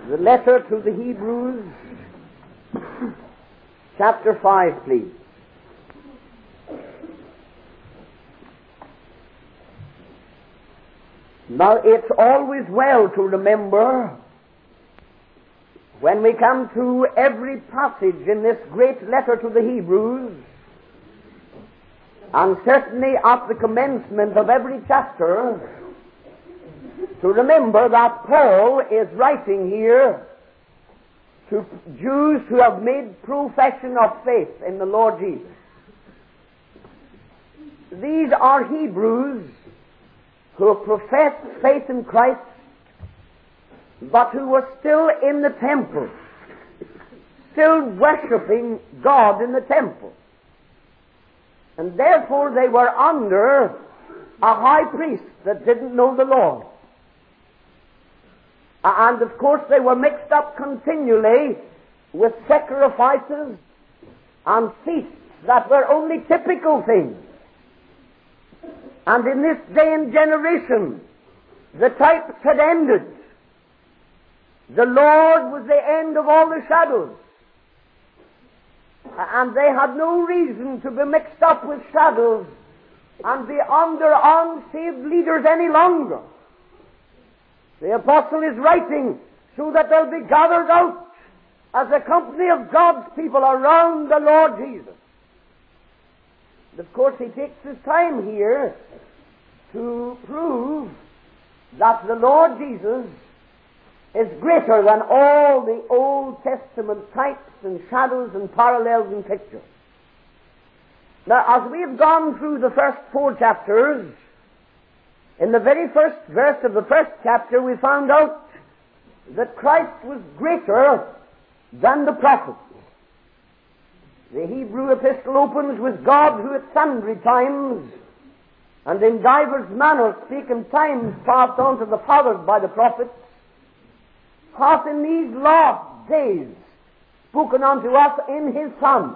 The letter to the Hebrews, chapter 5, please. Now, it's always well to remember, when we come to every passage in this great letter to the Hebrews, and certainly at the commencement of every chapter, to remember that Paul is writing here to Jews who have made profession of faith in the Lord Jesus. These are Hebrews who professed faith in Christ, but who were still in the temple, still worshipping God in the temple. And therefore they were under a high priest that didn't know the Lord. And of course they were mixed up continually with sacrifices and feasts that were only typical things. And in this day and generation, the types had ended. The Lord was the end of all the shadows. And they had no reason to be mixed up with shadows and be under unsaved leaders any longer. The apostle is writing so that they'll be gathered out as a company of God's people around the Lord Jesus. And of course, he takes his time here to prove that the Lord Jesus is greater than all the Old Testament types and shadows and parallels and pictures. Now, as we have gone through the first 4 chapters, in the very first verse of the first chapter, we found out that Christ was greater than the prophets. The Hebrew epistle opens with God, who at sundry times and in divers manners spake in times past unto the fathers by the prophets, hath in these last days spoken unto us in his Son,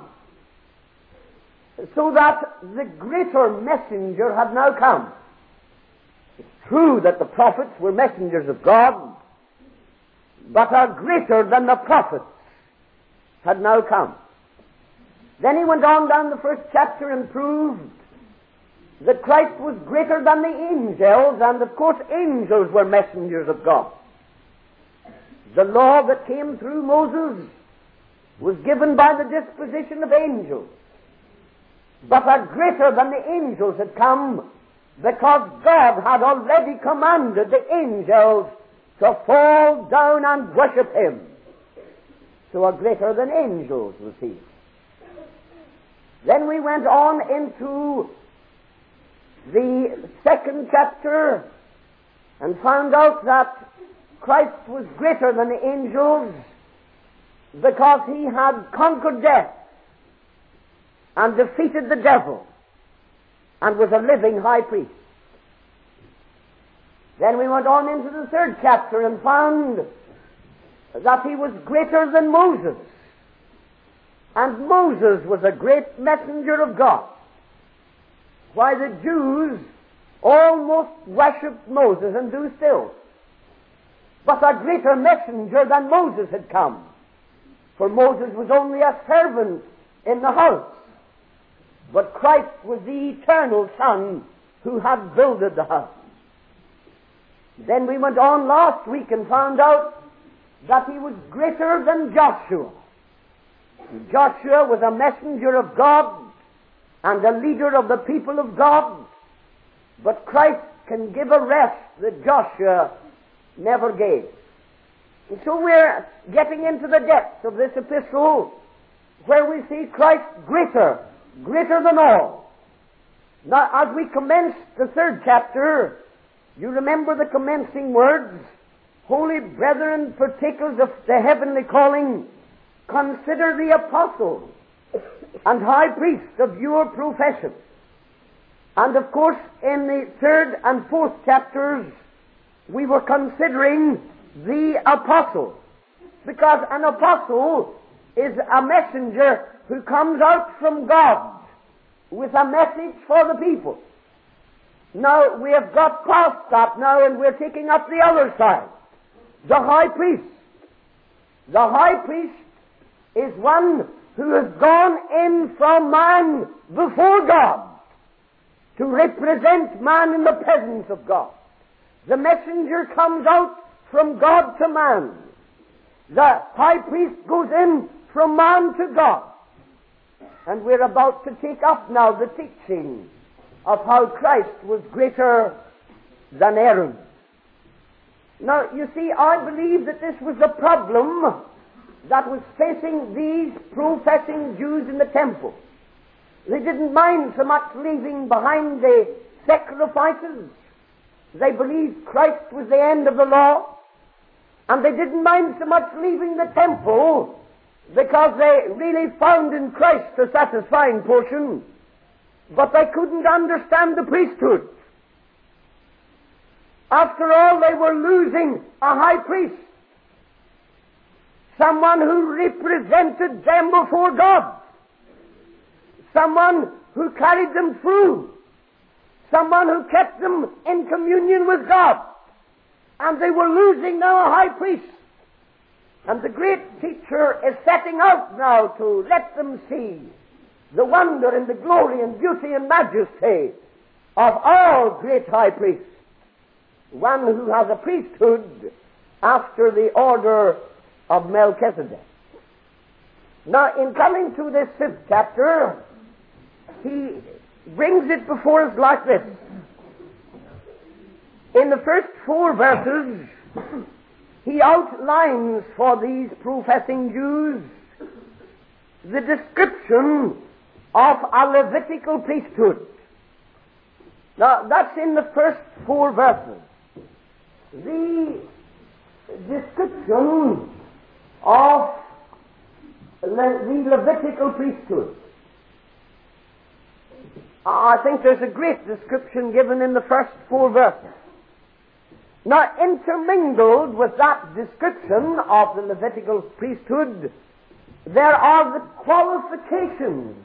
so that the greater messenger had now come. It's true that the prophets were messengers of God, but are greater than the prophets had now come. Then he went on down the first chapter and proved that Christ was greater than the angels, and of course angels were messengers of God. The law that came through Moses was given by the disposition of angels, but are greater than the angels had come, because God had already commanded the angels to fall down and worship him. So a greater than angels was he. Then we went on into the second chapter and found out that Christ was greater than the angels because he had conquered death and defeated the devil and was a living high priest. Then we went on into the third chapter and found that he was greater than Moses. And Moses was a great messenger of God. Why, the Jews almost worshipped Moses and do still. But a greater messenger than Moses had come. For Moses was only a servant in the house. But Christ was the eternal Son who had builded the house. Then we went on last week and found out that he was greater than Joshua. Joshua was a messenger of God and a leader of the people of God, but Christ can give a rest that Joshua never gave. And so we're getting into the depths of this epistle where we see Christ greater than all. Now, as we commence the third chapter, you remember the commencing words, "Holy brethren, partakers of the heavenly calling, consider the apostle and high priest of your profession." And of course, in the third and fourth chapters, we were considering the apostle, because an apostle is a messenger who comes out from God with a message for the people. Now, we have got past that now, and we're taking up the other side, the high priest. The high priest is one who has gone in from man before God to represent man in the presence of God. The messenger comes out from God to man. The high priest goes in from man to God. And we're about to take up now the teaching of how Christ was greater than Aaron. Now, you see, I believe that this was the problem that was facing these professing Jews in the temple. They didn't mind so much leaving behind the sacrifices. They believed Christ was the end of the law. And they didn't mind so much leaving the temple because they really found in Christ a satisfying portion. But they couldn't understand the priesthood. After all, they were losing a high priest. Someone who represented them before God. Someone who carried them through. Someone who kept them in communion with God. And they were losing now a high priest. And the great teacher is setting out now to let them see the wonder and the glory and beauty and majesty of our great high priest. One who has a priesthood after the order of Melchizedek. Now, in coming to this 5th chapter, he brings it before us like this. In the first 4 verses, he outlines for these professing Jews the description of a Levitical priesthood. Now, that's in the first 4 verses. The description of the Levitical priesthood. I think there's a great description given in the first 4 verses. Now, intermingled with that description of the Levitical priesthood, there are the qualifications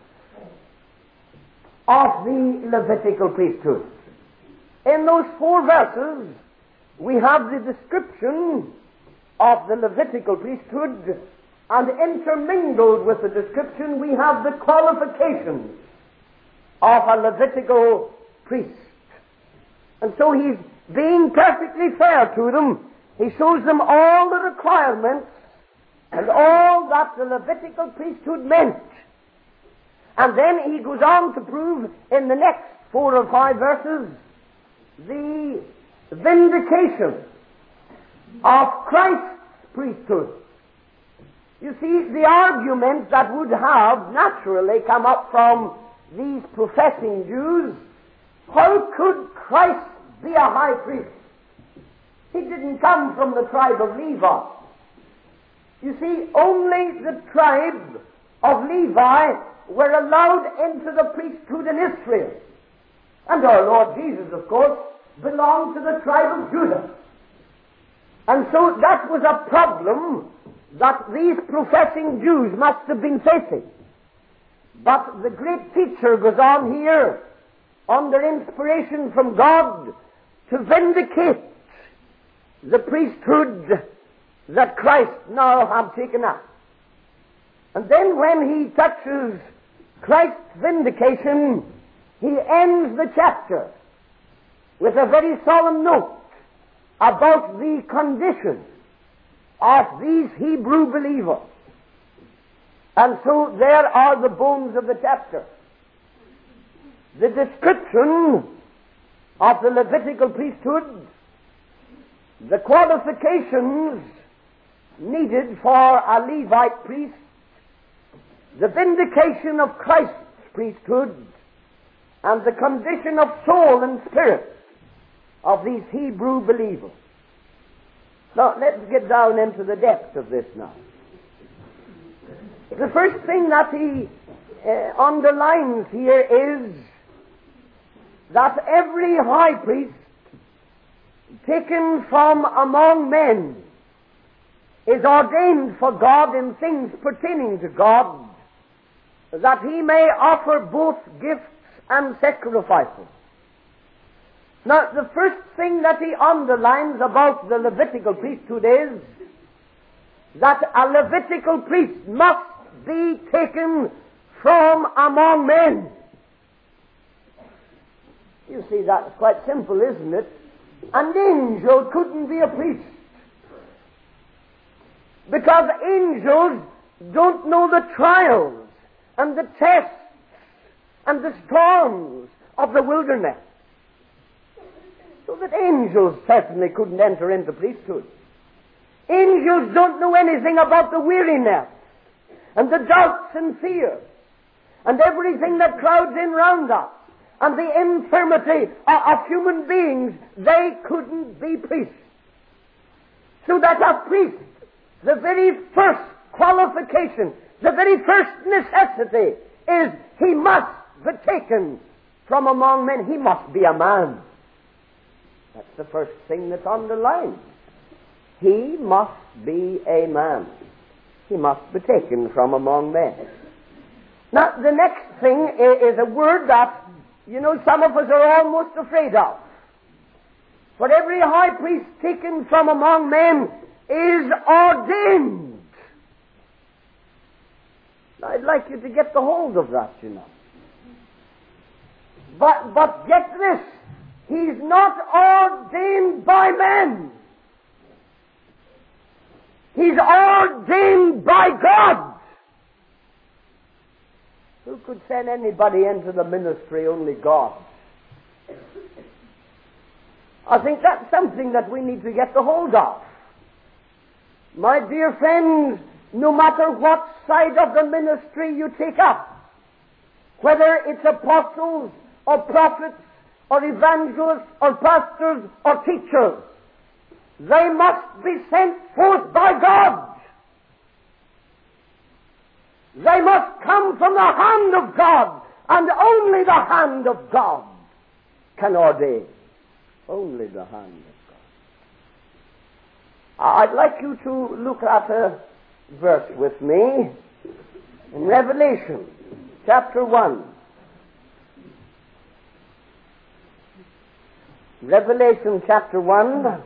of the Levitical priesthood. In those 4 verses, we have the description of the Levitical priesthood, and intermingled with the description, we have the qualifications of a Levitical priest. And so he's being perfectly fair to them. He shows them all the requirements and all that the Levitical priesthood meant. And then he goes on to prove in the next 4 or 5 verses the vindication of Christ's priesthood. You see, the argument that would have naturally come up from these professing Jews, how could Christ be a high priest? He didn't come from the tribe of Levi. You see, only the tribe of Levi were allowed into the priesthood in Israel. And our Lord Jesus, of course, belonged to the tribe of Judah. And so that was a problem that these professing Jews must have been facing. But the great teacher goes on here, under inspiration from God, to vindicate the priesthood that Christ now had taken up. And then when he touches Christ's vindication, he ends the chapter with a very solemn note about the condition of these Hebrew believers. And so there are the bones of the chapter. The description of the Levitical priesthood, the qualifications needed for a Levite priest, the vindication of Christ's priesthood, and the condition of soul and spirit of these Hebrew believers. Now, let's get down into the depths of this now. The first thing that he underlines here is that every high priest taken from among men is ordained for God in things pertaining to God, that he may offer both gifts and sacrifices. Now, the first thing that he underlines about the Levitical priesthood is that a Levitical priest must be taken from among men. You see, that's quite simple, isn't it? An angel couldn't be a priest, because angels don't know the trials and the tests and the storms of the wilderness. So that angels certainly couldn't enter into priesthood. Angels don't know anything about the weariness and the doubts and fears and everything that crowds in round us and the infirmity of human beings. They couldn't be priests. So that a priest, the very first qualification, the very first necessity is he must be taken from among men. He must be a man. That's the first thing that's underlined. He must be a man. He must be taken from among men. Now, the next thing is a word that, some of us are almost afraid of. For every high priest taken from among men is ordained. I'd like you to get the hold of that, But get this, he's not ordained by men. He's ordained by God. Who could send anybody into the ministry? Only God. I think that's something that we need to get the hold of. My dear friends, no matter what side of the ministry you take up, whether it's apostles or prophets or evangelists or pastors or teachers, they must be sent forth by God. They must come from the hand of God, and only the hand of God can ordain. Only the hand of God. I'd like you to look at a verse with me in Revelation chapter 1. Revelation chapter 1.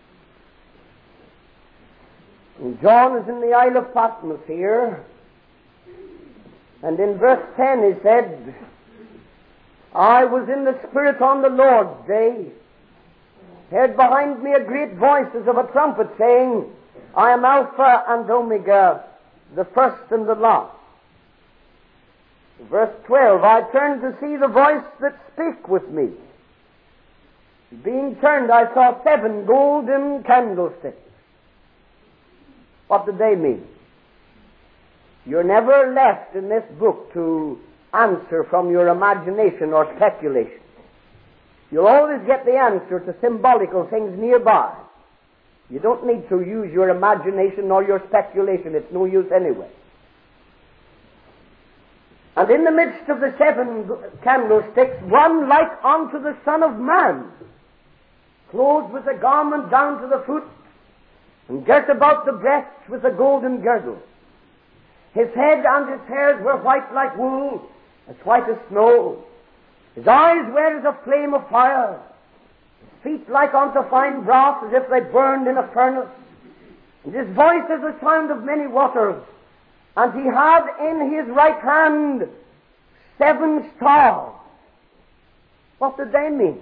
And John is in the Isle of Patmos here. And in verse 10 he said, I was in the Spirit on the Lord's day, heard behind me a great voice as of a trumpet saying, I am Alpha and Omega, the first and the last. Verse 12, I turned to see the voice that spake with me. Being turned, I saw 7 golden candlesticks. What did they mean? You're never left in this book to answer from your imagination or speculation. You'll always get the answer to symbolical things nearby. You don't need to use your imagination or your speculation. It's no use anyway. And in the midst of the 7 candlesticks, one like unto the Son of Man, clothed with a garment down to the foot, and girt about the breasts with a golden girdle. His head and his hairs were white like wool, as white as snow. His eyes were as a flame of fire. His feet like unto fine brass, as if they burned in a furnace. And his voice as the sound of many waters. And he had in his right hand 7 stars. What did they mean?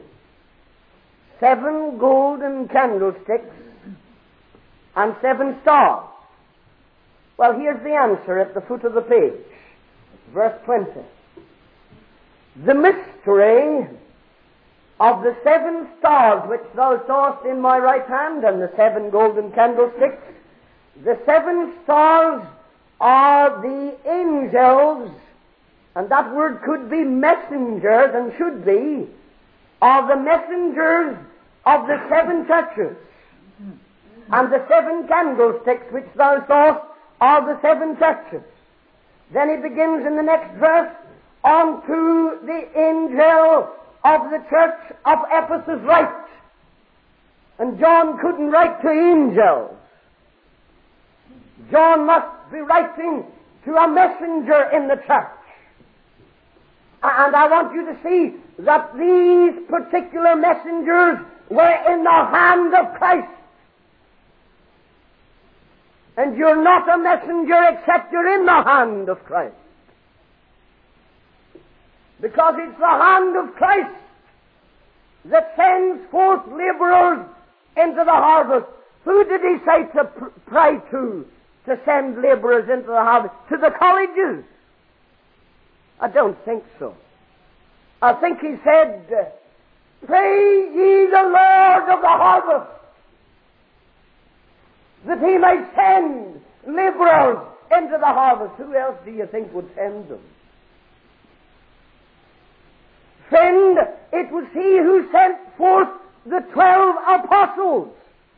7 golden candlesticks and 7 stars. Well, here's the answer at the foot of the page. Verse 20. The mystery of the 7 stars which thou sawest in my right hand and the 7 golden candlesticks, the 7 stars are the angels, and that word could be messengers and should be, are the messengers of the 7 churches. And the 7 candlesticks which thou sawest are the 7 churches. Then he begins in the next verse, unto the angel of the church of Ephesus write. And John couldn't write to angels. John must be writing to a messenger in the church. And I want you to see that these particular messengers were in the hand of Christ. And you're not a messenger except you're in the hand of Christ. Because it's the hand of Christ that sends forth laborers into the harvest. Who did he say to pray to send laborers into the harvest? To the colleges? I don't think so. I think he said, pray ye the Lord of the harvest, that he may send laborers into the harvest. Who else do you think would send them? Friend, it was he who sent forth the 12 apostles.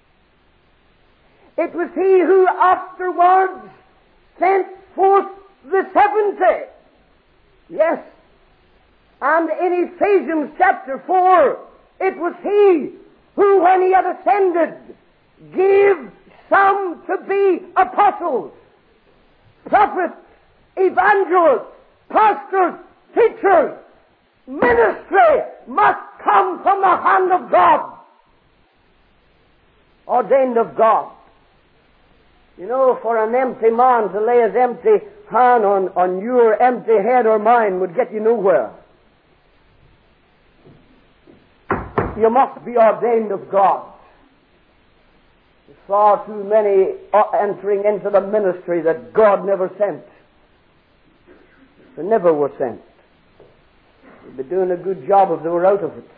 It was he who afterwards sent forth the 70. Yes. And in Ephesians chapter 4, it was he who, when he had ascended, gave some to be apostles, prophets, evangelists, pastors, teachers. Ministry must come from the hand of God, ordained of God. You know, for an empty man to lay his empty hand on your empty head or mine would get you nowhere. You must be ordained of God. There's far too many entering into the ministry that God never sent. They never were sent. They'd be doing a good job if they were out of it.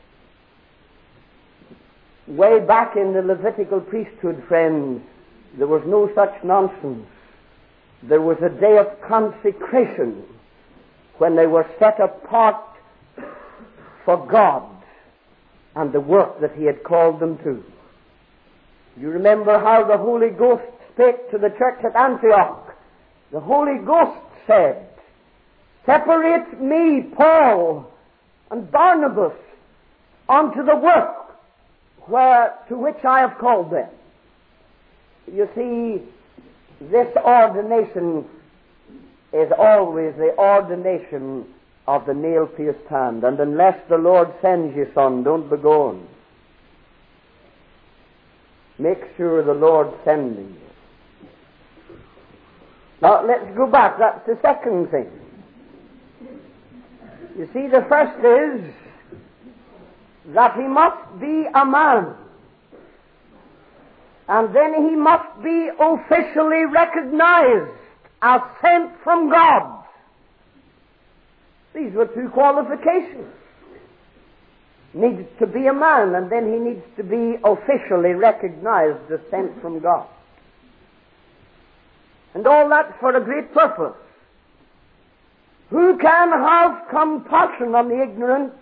Way back in the Levitical priesthood, friends, there was no such nonsense. There was a day of consecration when they were set apart for God and the work that He had called them to. You remember how the Holy Ghost spake to the church at Antioch. The Holy Ghost said, separate me, Paul, and Barnabas unto the work to which I have called them. You see, this ordination is always the ordination of the nail-pierced hand. And unless the Lord sends you, son, don't be going. Make sure the Lord's sending you. Now, let's go back. That's the second thing. You see, the first is that he must be a man. And then he must be officially recognized as sent from God. These were two qualifications. Needs to be a man, and then he needs to be officially recognized as sent from God. And all that for a great purpose. Who can have compassion on the ignorant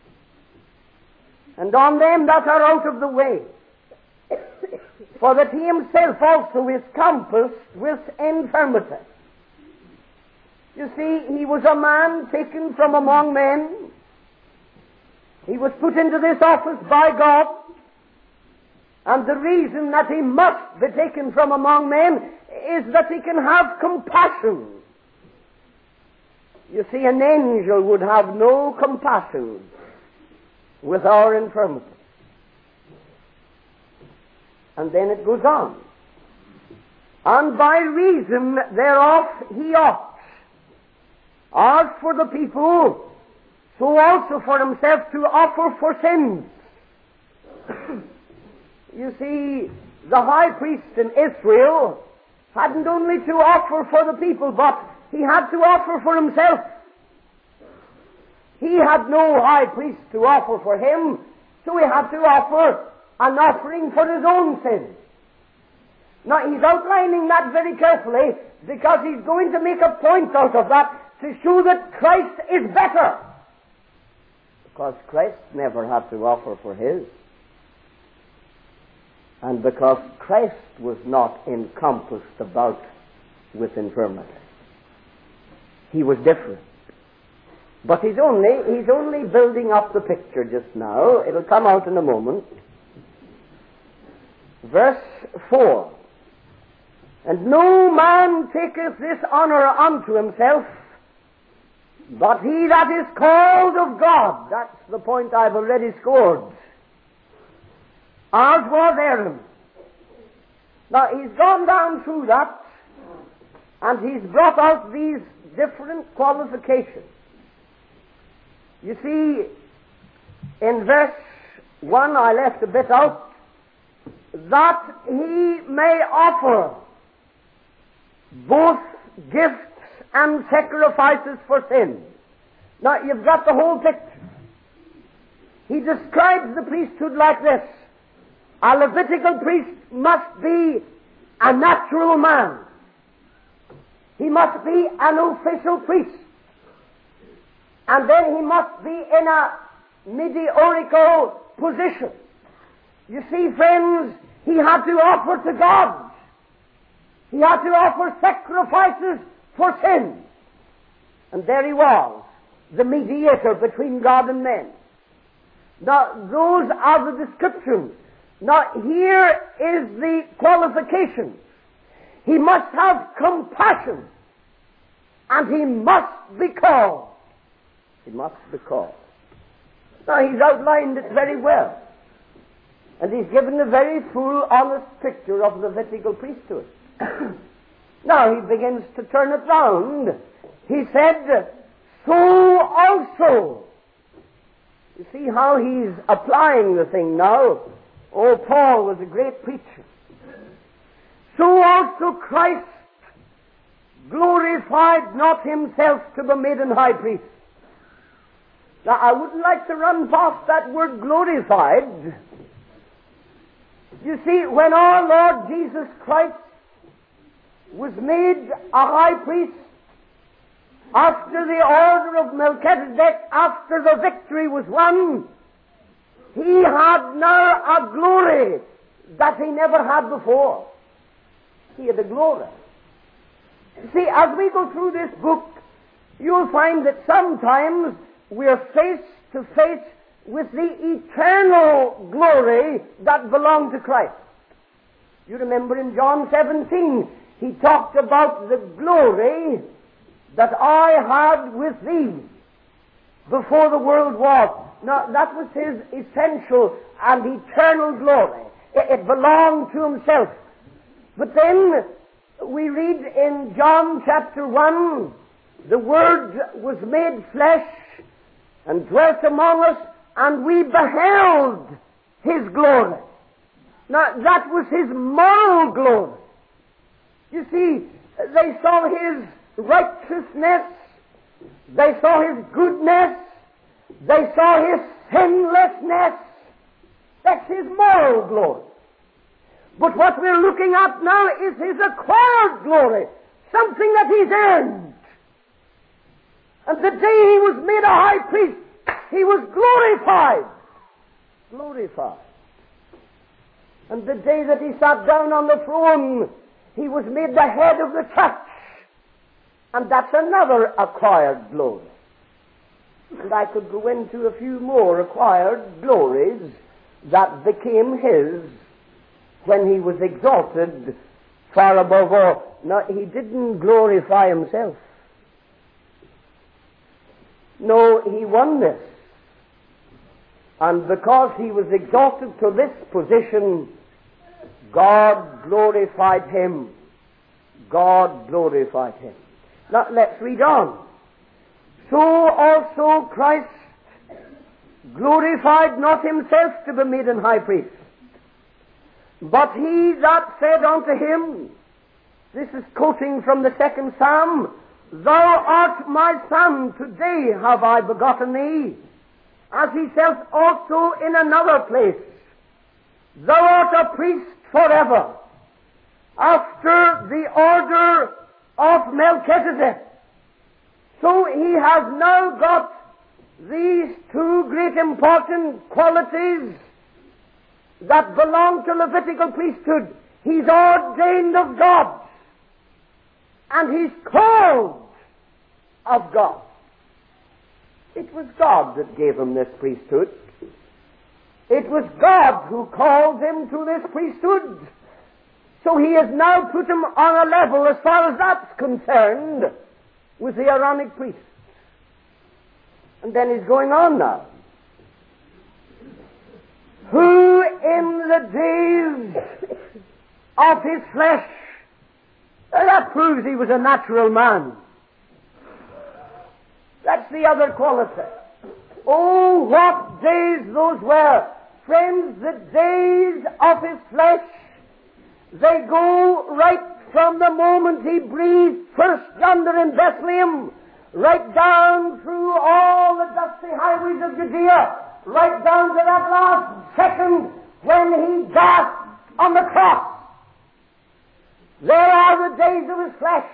and on them that are out of the way? For that he himself also is compassed with infirmity. You see, he was a man taken from among men. He was put into this office by God. And the reason that he must be taken from among men is that he can have compassion. You see, an angel would have no compassion with our infirmity. And then it goes on. And by reason thereof he ought, as for the people, so also for himself, to offer for sins. You see, the high priest in Israel hadn't only to offer for the people, but he had to offer for himself. He had no high priest to offer for him, so he had to offer an offering for his own sin. Now, he's outlining that very carefully because he's going to make a point out of that to show that Christ is better. Because Christ never had to offer for his. And because Christ was not encompassed about with infirmity. He was different. But he's only building up the picture just now. It'll come out in a moment. Verse 4. And no man taketh this honor unto himself, but he that is called of God. That's the point I've already scored. As was Aaron. Now, he's gone down through that, and he's brought out these different qualifications. You see, in verse 1, I left a bit out, that he may offer both gifts and sacrifices for sin. Now, you've got the whole picture. He describes the priesthood like this. A Levitical priest must be a natural man. He must be an official priest. And then he must be in a mediorical position. You see, friends, he had to offer to God. He had to offer sacrifices for sin. And there he was, the mediator between God and men. Now, those are the descriptions. Now, here is the qualification. He must have compassion, and he must be called. He must be called. Now, he's outlined it very well. And he's given a very full, honest picture of the Levitical priesthood. Now, he begins to turn it round. He said, so also. You see how he's applying the thing now? Oh, Paul was a great preacher. So also Christ glorified not himself to be made an high priest. Now, I wouldn't like to run past that word glorified. You see, when our Lord Jesus Christ was made a high priest after the order of Melchizedek, after the victory was won, he had now a glory that he never had before. He had a glory. You see, as we go through this book, you'll find that sometimes we're face to face with the eternal glory that belonged to Christ. You remember in John 17, he talked about the glory that I had with thee before the world was. Now, that was his essential and eternal glory. It belonged to himself. But then we read in John chapter 1, the Word was made flesh and dwelt among us, and we beheld his glory. Now, that was his moral glory. You see, they saw his righteousness, they saw his goodness, they saw his sinlessness. That's his moral glory. But what we're looking at now is his acquired glory, something that he's earned. And the day he was made a high priest, he was glorified. Glorified. And the day that he sat down on the throne, he was made the head of the church. And that's another acquired glory. And I could go into a few more acquired glories that became his when he was exalted far above all. Now, he didn't glorify himself. No, he won this. And because he was exalted to this position, God glorified him. God glorified him. Now, let's read on. So also Christ glorified not himself to be made an high priest, but he that said unto him, this is quoting from the 2nd Psalm, Thou art my son, today have I begotten thee. As he says also in another place, Thou art a priest forever, after the order of Melchizedek. So he has now got these two great important qualities that belong to Levitical priesthood. He's ordained of God, and he's called of God. It was God that gave him this priesthood. It was God who called him to this priesthood. So he has now put him on a level, as far as that's concerned, with the Aaronic priests. And then he's going on now. Who in the days of his flesh. That proves he was a natural man. That's the other quality. Oh, what days those were. Friends, the days of his flesh, they go right from the moment he breathed first yonder in Bethlehem, right down through all the dusty highways of Judea, right down to that last second when he gasped on the cross. There are the days of his flesh.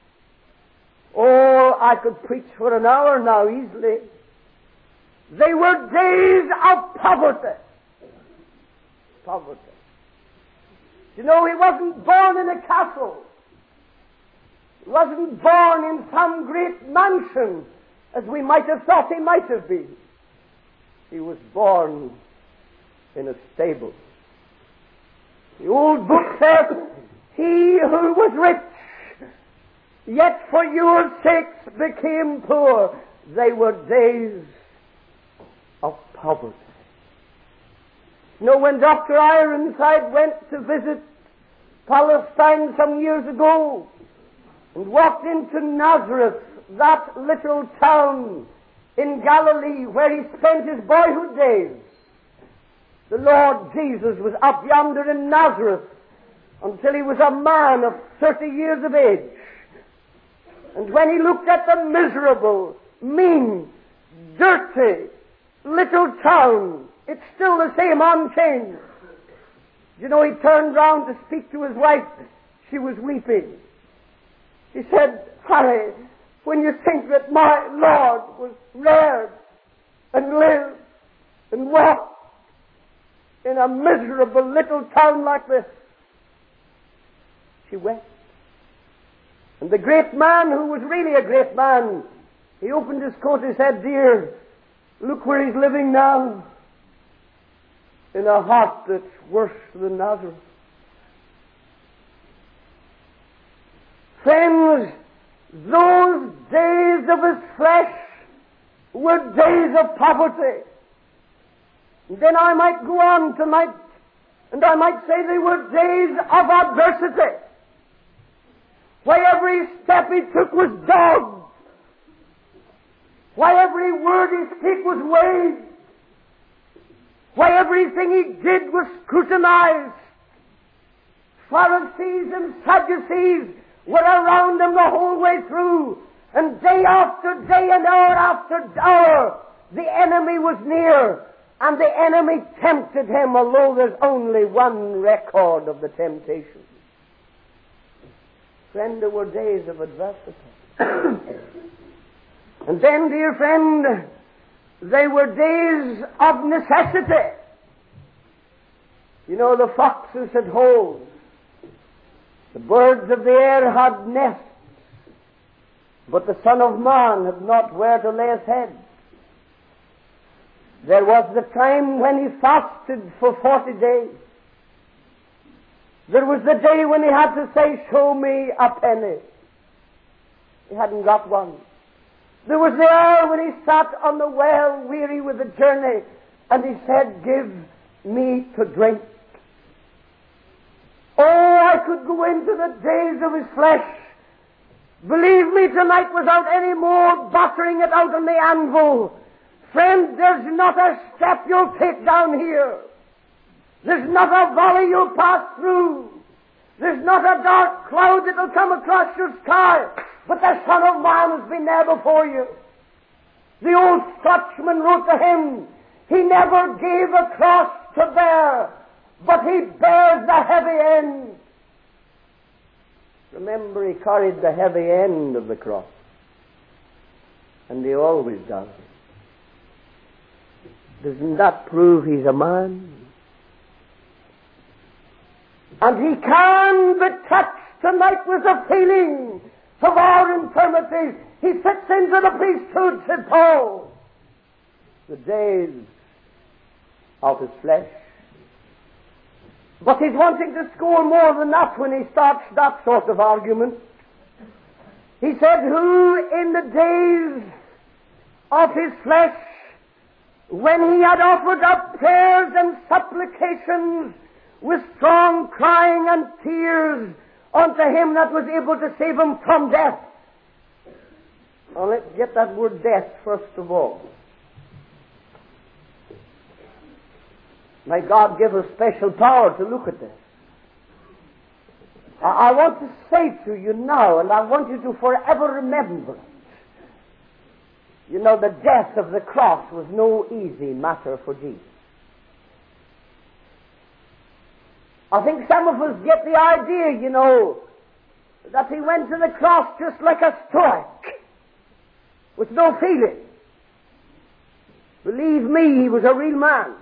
Oh, I could preach for an hour now easily. They were days of poverty. Poverty. You know, he wasn't born in a castle. He wasn't born in some great mansion, as we might have thought he might have been. He was born in a stable. The old book says, he who was rich, yet for your sakes became poor. They were days of poverty. You know, when Dr. Ironside went to visit Palestine some years ago and walked into Nazareth, that little town in Galilee where he spent his boyhood days, the Lord Jesus was up yonder in Nazareth until he was a man of 30 years of age. And when he looked at the miserable, mean, dirty, little town, it's still the same, unchanged. You know, he turned round to speak to his wife. She was weeping. He said, Harry, when you think that my Lord was reared and lived and walked in a miserable little town like this, she wept. And the great man, who was really a great man, he opened his coat and said, dear, look where he's living now, in a hut that's worse than Nazareth. Friends, those days of his flesh were days of poverty. And then I might go on tonight, and I might say they were days of adversity. Why every step he took was dogged. Why every word he spoke was weighed. Why everything he did was scrutinized. Pharisees and Sadducees were around him the whole way through. And day after day and hour after hour, the enemy was near. And the enemy tempted him, although there's only one record of the temptation. Friend, there were days of adversity. And then, dear friend, they were days of necessity. You know, the foxes had holes. The birds of the air had nests. But the Son of Man had not where to lay his head. There was the time when he fasted for 40 days. There was the day when he had to say, show me a penny. He hadn't got one. There was the hour when he sat on the well, weary with the journey, and he said, give me to drink. Oh, I could go into the days of his flesh. Believe me tonight, without any more battering it out on the anvil. Friend, there's not a step you'll take down here. There's not a valley you'll pass through. There's not a dark cloud that'll come across your sky. But the Son of Man has been there before you. The old Scotchman wrote to him, he never gave a cross to bear, but he bears the heavy end. Remember, he carried the heavy end of the cross. And he always does. Doesn't that prove he's a man? And he can be touched tonight with the feeling of our infirmities. He fits into the priesthood, said Paul. The days of his flesh. But he's wanting to score more than that when he starts that sort of argument. He said, who in the days of his flesh, when he had offered up prayers and supplications with strong crying and tears unto him that was able to save him from death. Now let's get that word death first of all. May God give us special power to look at this. I want to say to you now, and I want you to forever remember it. You know, the death of the cross was no easy matter for Jesus. I think some of us get the idea, you know, that he went to the cross just like a stoic, with no feeling. Believe me, he was a real man.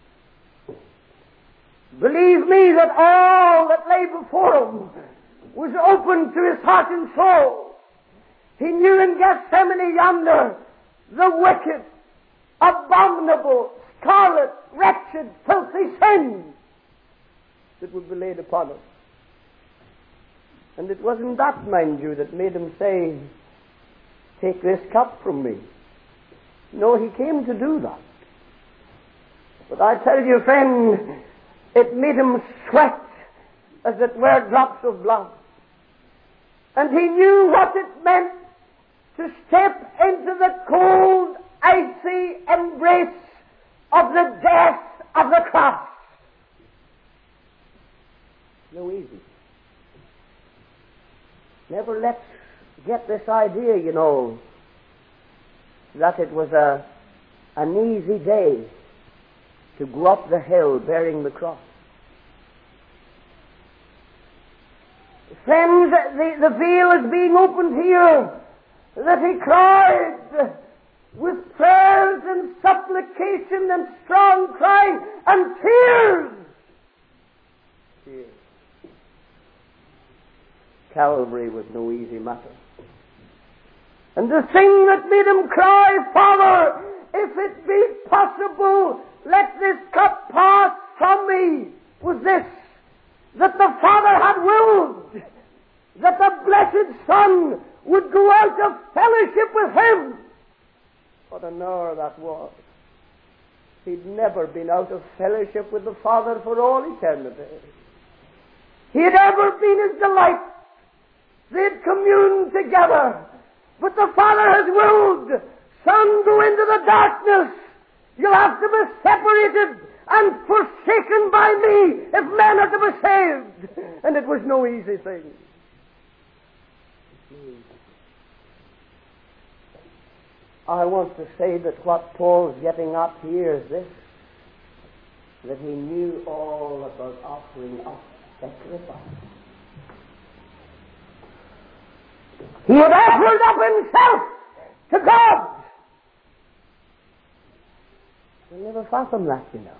Believe me that all that lay before him was open to his heart and soul. He knew in Gethsemane yonder the wicked, abominable, scarlet, wretched, filthy sin that would be laid upon him. And it wasn't that, mind you, that made him say, take this cup from me. No, he came to do that. But I tell you, friend, it made him sweat, as it were, drops of blood. And he knew what it meant to step into the cold, icy embrace of the death of the cross. No easy. Never let's get this idea, you know, that it was an easy day to go up the hill bearing the cross. Friends, the veil is being opened here, that he cried with prayers and supplication and strong crying and tears. Tears. Calvary was no easy matter. And the thing that made him cry, Father, if it be possible, let this cup pass from me, was this, that the Father had willed that the blessed Son would go out of fellowship with him. What an hour that was. He'd never been out of fellowship with the Father for all eternity. He had ever been his delight. They had communed together. But the Father has willed, Son, go into the darkness. You'll have to be separated and forsaken by me if men are to be saved. And it was no easy thing. I want to say that what Paul's getting at here is this, that he knew all about offering up sacrifice. He had offered up himself to God. You'll never fathom that, you know.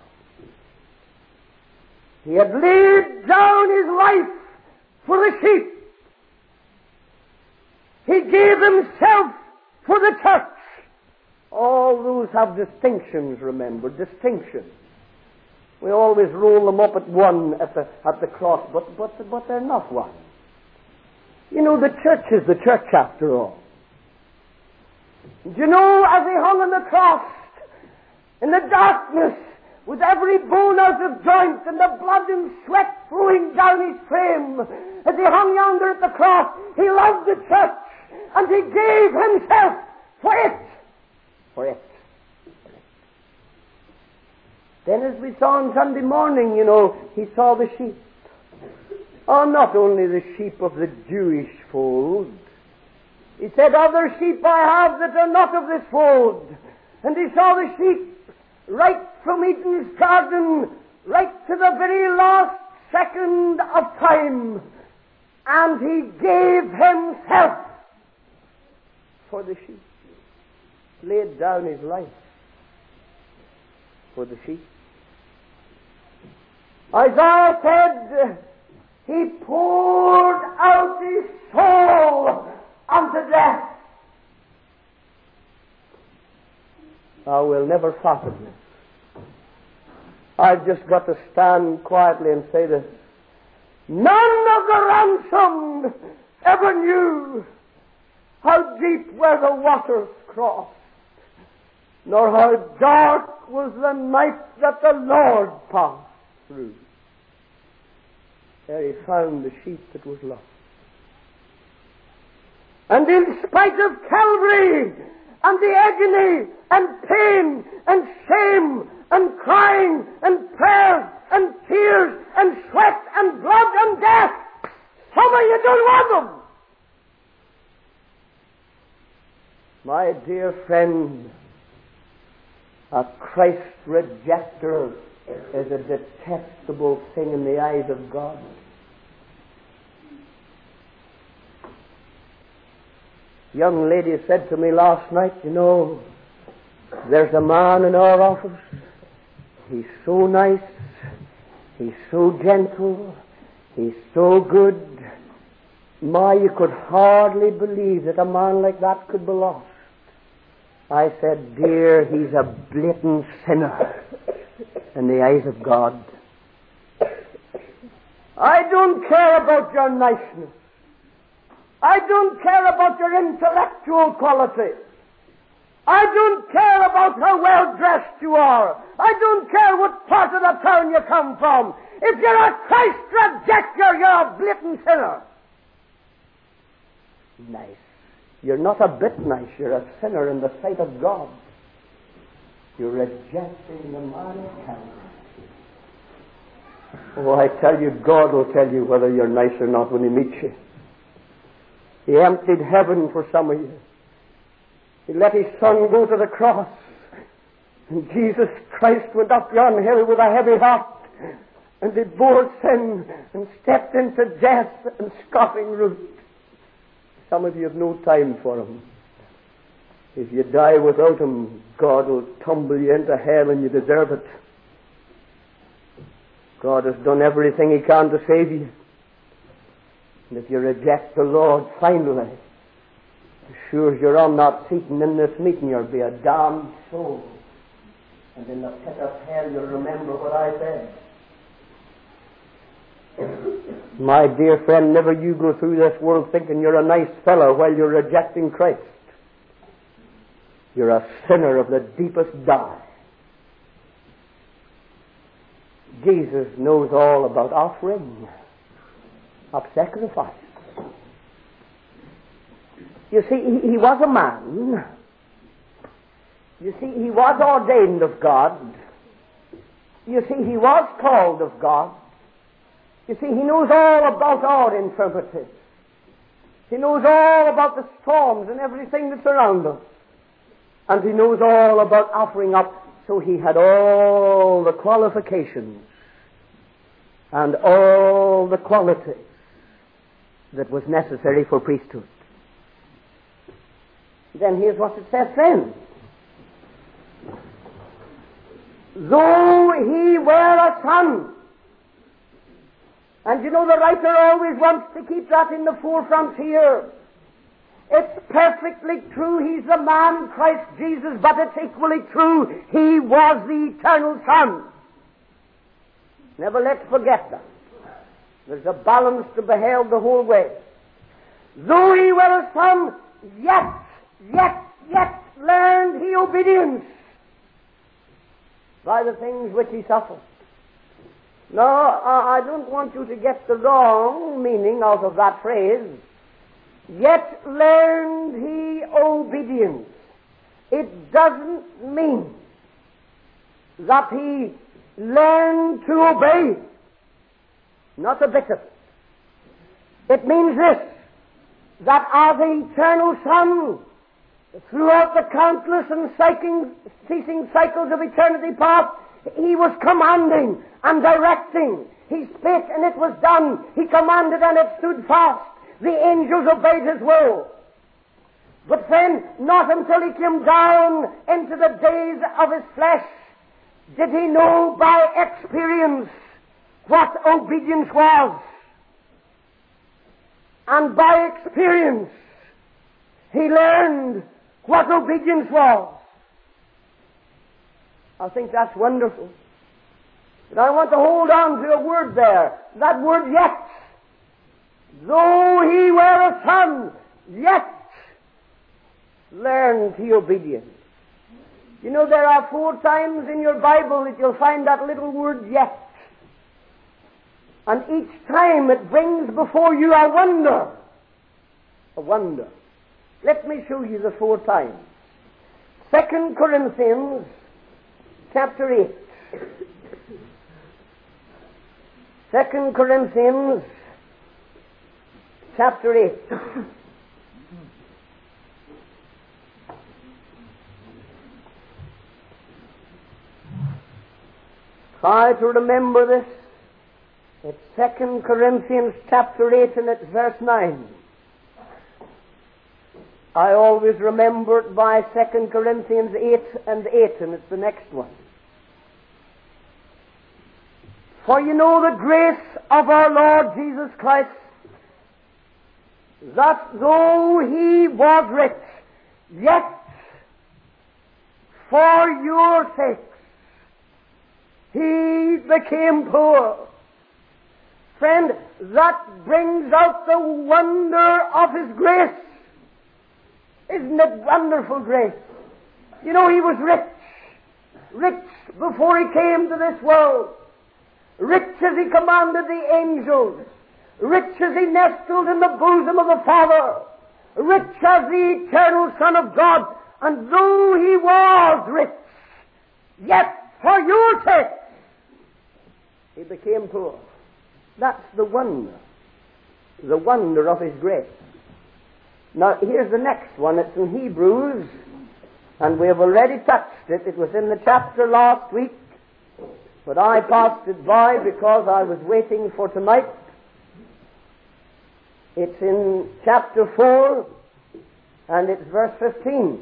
He had laid down his life for the sheep. He gave himself for the church. All those have distinctions, remember, distinctions. We always roll them up at one at the cross, but they're not one. You know, the church is the church after all. Do you know, as he hung on the cross, in the darkness, with every bone out of joint and the blood and sweat flowing down his frame, as he hung yonder at the cross, he loved the church, and he gave himself for it. For it. Then, as we saw on Sunday morning, you know, he saw the sheep. Oh, not only the sheep of the Jewish fold. He said, other sheep I have that are not of this fold. And he saw the sheep right from Eden's garden, right to the very last second of time. And he gave himself for the sheep. Laid down his life for the sheep. Isaiah said, he poured out his soul unto death. I will never fathom this. I've just got to stand quietly and say this. None of the ransomed ever knew how deep were the waters crossed, nor how dark was the night that the Lord passed through. There he found the sheep that was lost. And in spite of Calvary and the agony and pain and shame and crying and prayers and tears and sweat and blood and death, some of you don't want them. My dear friend, a Christ rejecter is a detestable thing in the eyes of God. Young lady said to me last night, you know, there's a man in our office. He's so nice. He's so gentle. He's so good. My, you could hardly believe that a man like that could be lost. I said, dear, he's a blatant sinner in the eyes of God. I don't care about your niceness. I don't care about your intellectual quality. I don't care about how well dressed you are. I don't care what part of the town you come from. If you're a Christ rejecter, you're a blatant sinner. Nice. You're not a bit nice. You're a sinner in the sight of God. You're rejecting the man of Calvary. Oh, I tell you, God will tell you whether you're nice or not when He meets you. He emptied heaven for some of you. He let His Son go to the cross. And Jesus Christ went up yon hill with a heavy heart. And He bore sin and stepped into death and scoffing root. Some of you have no time for Him. If you die without Him, God will tumble you into hell and you deserve it. God has done everything He can to save you. And if you reject the Lord finally, as sure as you're on that seat and in this meeting, you'll be a damned soul. And in the pit of hell you'll remember what I said. My dear friend, never you go through this world thinking you're a nice fellow while you're rejecting Christ. You're a sinner of the deepest dye. Jesus knows all about offering, of sacrifice. You see, He was a man. You see, He was ordained of God. You see, He was called of God. You see, He knows all about our infirmities. He knows all about the storms and everything that's around us. And He knows all about offering up. So He had all the qualifications and all the qualities that was necessary for priesthood. Then here's what it says then. Though He were a son. And you know, the writer always wants to keep that in the forefront here. It's perfectly true He's the man, Christ Jesus, but it's equally true He was the eternal Son. Never let's forget that. There's a balance to be held the whole way. Though He were a son, yet learned He obedience by the things which He suffered. Now, I don't want you to get the wrong meaning out of that phrase. Yet learned He obedience. It doesn't mean that He learned to obey. Not a bit of it. It means this, that as the eternal Son, throughout the countless and ceasing cycles of eternity past, He was commanding and directing. He spake and it was done. He commanded and it stood fast. The angels obeyed His will. But then, not until He came down into the days of His flesh did He know by experience what obedience was. And by experience, He learned what obedience was. I think that's wonderful. But I want to hold on to a word there. That word yet. Though He were a son, yet learned He obedience. You know, there are 4 times in your Bible that you'll find that little word yet. And each time it brings before you a wonder. A wonder. Let me show you the 4 times. 2 Corinthians chapter 8. 2 Corinthians chapter 8. Try to remember this. It's 2 Corinthians chapter 8 and it's verse 9. I always remember it by 2 Corinthians 8 and 8, and it's the next one. For you know the grace of our Lord Jesus Christ, that though he was rich, yet for your sakes he became poor. Friend, that brings out the wonder of his grace. Isn't it wonderful grace? You know, he was rich before he came to this world, rich as he commanded the angels, rich as he nestled in the bosom of the Father, rich as the eternal Son of God, and though he was rich, yet for your sake he became poor. That's the wonder of his grace. Now, here's the next one. It's in Hebrews, and we have already touched it. It was in the chapter last week, but I passed it by because I was waiting for tonight. It's in chapter 4, and it's verse 15.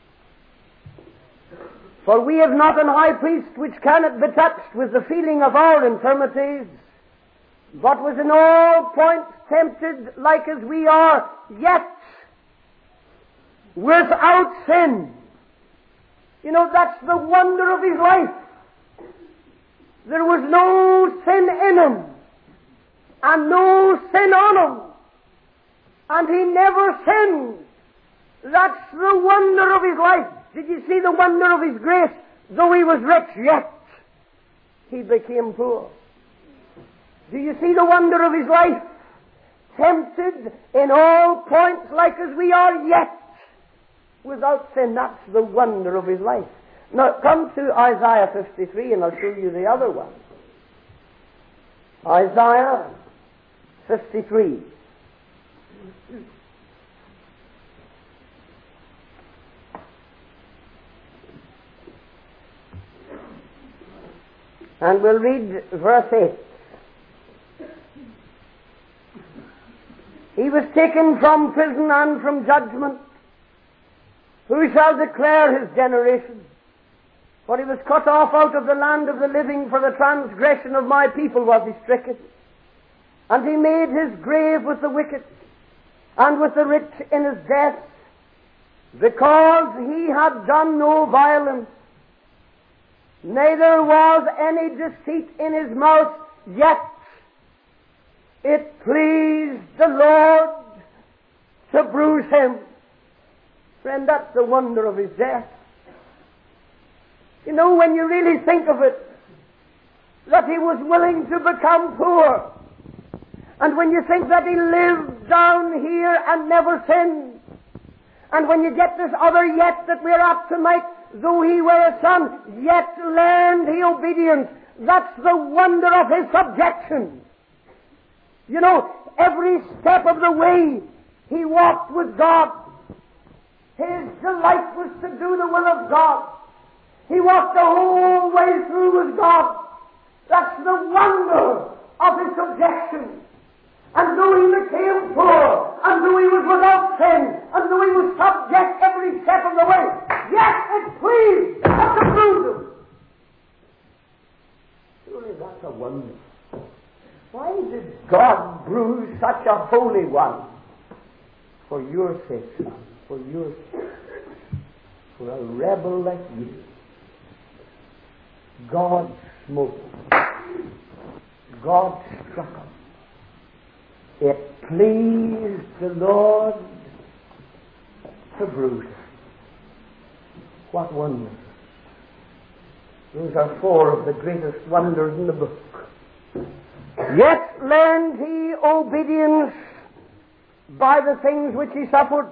For we have not an high priest which cannot be touched with the feeling of our infirmities, but was in all points tempted like as we are, yet without sin. You know, that's the wonder of his life. There was no sin in him, and no sin on him, and he never sinned. That's the wonder of his life. Did you see the wonder of his grace? Though he was rich, yet he became poor. Do you see the wonder of his life? Tempted in all points like as we are, yet without sin. That's the wonder of his life. Now come to Isaiah 53 and I'll show you the other one. Isaiah 53. And we'll read verse 8. He was taken from prison and from judgment. Who shall declare his generation? For he was cut off out of the land of the living, for the transgression of my people was he stricken. And he made his grave with the wicked, and with the rich in his death, because he had done no violence, neither was any deceit in his mouth, yet it pleased the Lord to bruise him. Friend, that's the wonder of his death. You know, when you really think of it, that he was willing to become poor, and when you think that he lived down here and never sinned, and when you get this other yet that we're at tonight, though he were a son, yet learned he obedience. That's the wonder of his subjection. You know, every step of the way he walked with God. His delight was to do the will of God. He walked the whole way through with God. That's the wonder of his subjection. And though he became poor, and though he was without sin, and though he was subject every step of the way, yet it pleased God to bruise him. Surely that's a wonder. Why did God bruise such a holy one? For your sake, son. For your sake. For a rebel like you. God smote him. God struck him. It pleased the Lord to bruise him. What wonder. Those are 4 of the greatest wonders in the book. Yet learned he obedience by the things which he suffered.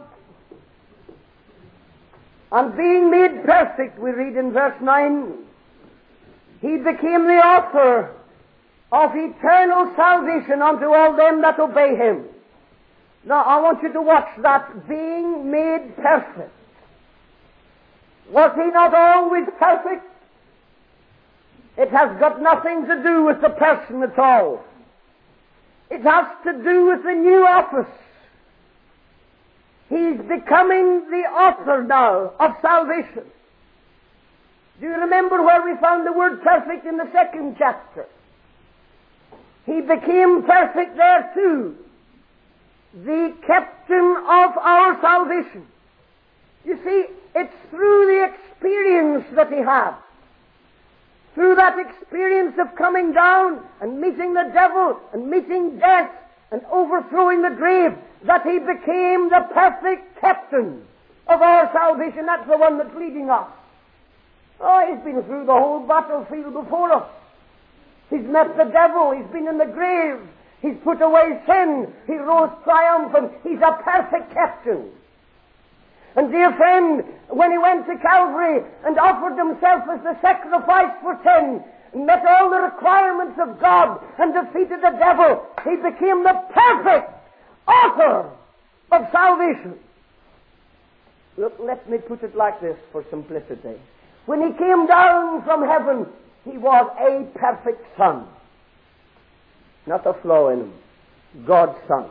And being made perfect, we read in verse 9, he became the author of eternal salvation unto all them that obey him. Now, I want you to watch that. Being made perfect. Was he not always perfect? It has got nothing to do with the person at all. It has to do with the new office. He's becoming the author now of salvation. Do you remember where we found the word perfect in the 2nd chapter? He became perfect there too. The captain of our salvation. You see, it's through the experience that he had. Through that experience of coming down and meeting the devil and meeting death and overthrowing the grave, that he became the perfect captain of our salvation. That's the one that's leading us. Oh, he's been through the whole battlefield before us. He's met the devil. He's been in the grave. He's put away sin. He rose triumphant. He's a perfect captain. And dear friend, when he went to Calvary and offered himself as the sacrifice for sin, and met all the requirements of God and defeated the devil, he became the perfect author of salvation. Look, let me put it like this for simplicity. When he came down from heaven, he was a perfect son. Not a flaw in him. God's son.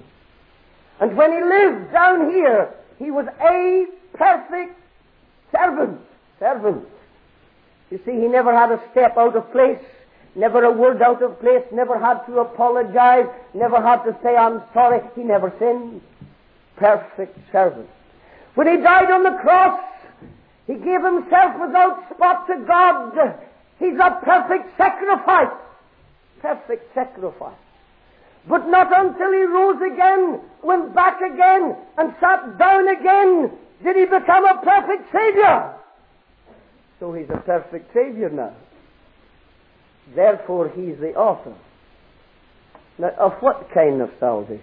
And when he lived down here, he was a perfect servant. Servant. You see, he never had a step out of place, never a word out of place, never had to apologize, never had to say, I'm sorry. He never sinned. Perfect servant. When he died on the cross, he gave himself without spot to God. He's a perfect sacrifice. Perfect sacrifice. But not until he rose again, went back again, and sat down again, did he become a perfect Savior. So he's a perfect Savior now. Therefore, he's the author. Now, of what kind of salvation?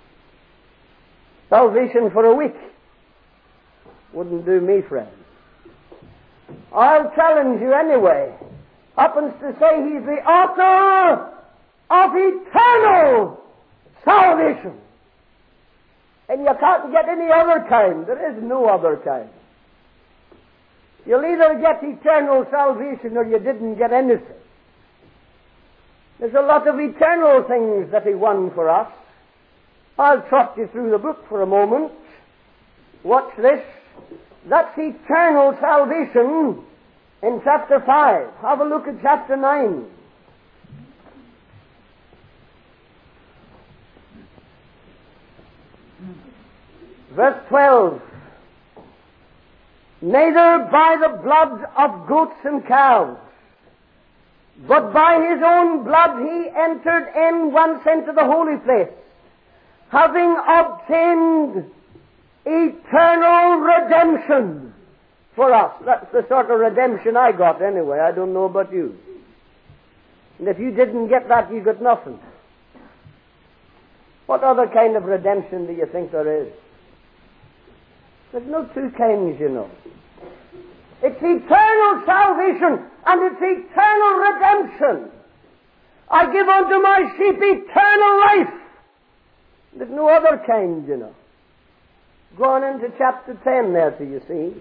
Salvation for a week wouldn't do me, friend. I'll challenge you anyway. Happens to say he's the author of eternal salvation. And you can't get any other kind. There is no other kind. You'll either get eternal salvation or you didn't get anything. There's a lot of eternal things that he won for us. I'll trot you through the book for a moment. Watch this. That's eternal salvation in chapter 5. Have a look at chapter 9. Verse 12. Neither by the blood of goats and calves, but by his own blood he entered in once into the holy place, having obtained eternal redemption for us. That's the sort of redemption I got anyway. I don't know about you. And if you didn't get that, you got nothing. What other kind of redemption do you think there is? There's no two kinds, you know. It's eternal salvation and it's eternal redemption. I give unto my sheep eternal life. There's no other kind, you know. Go on into chapter 10 there till you see.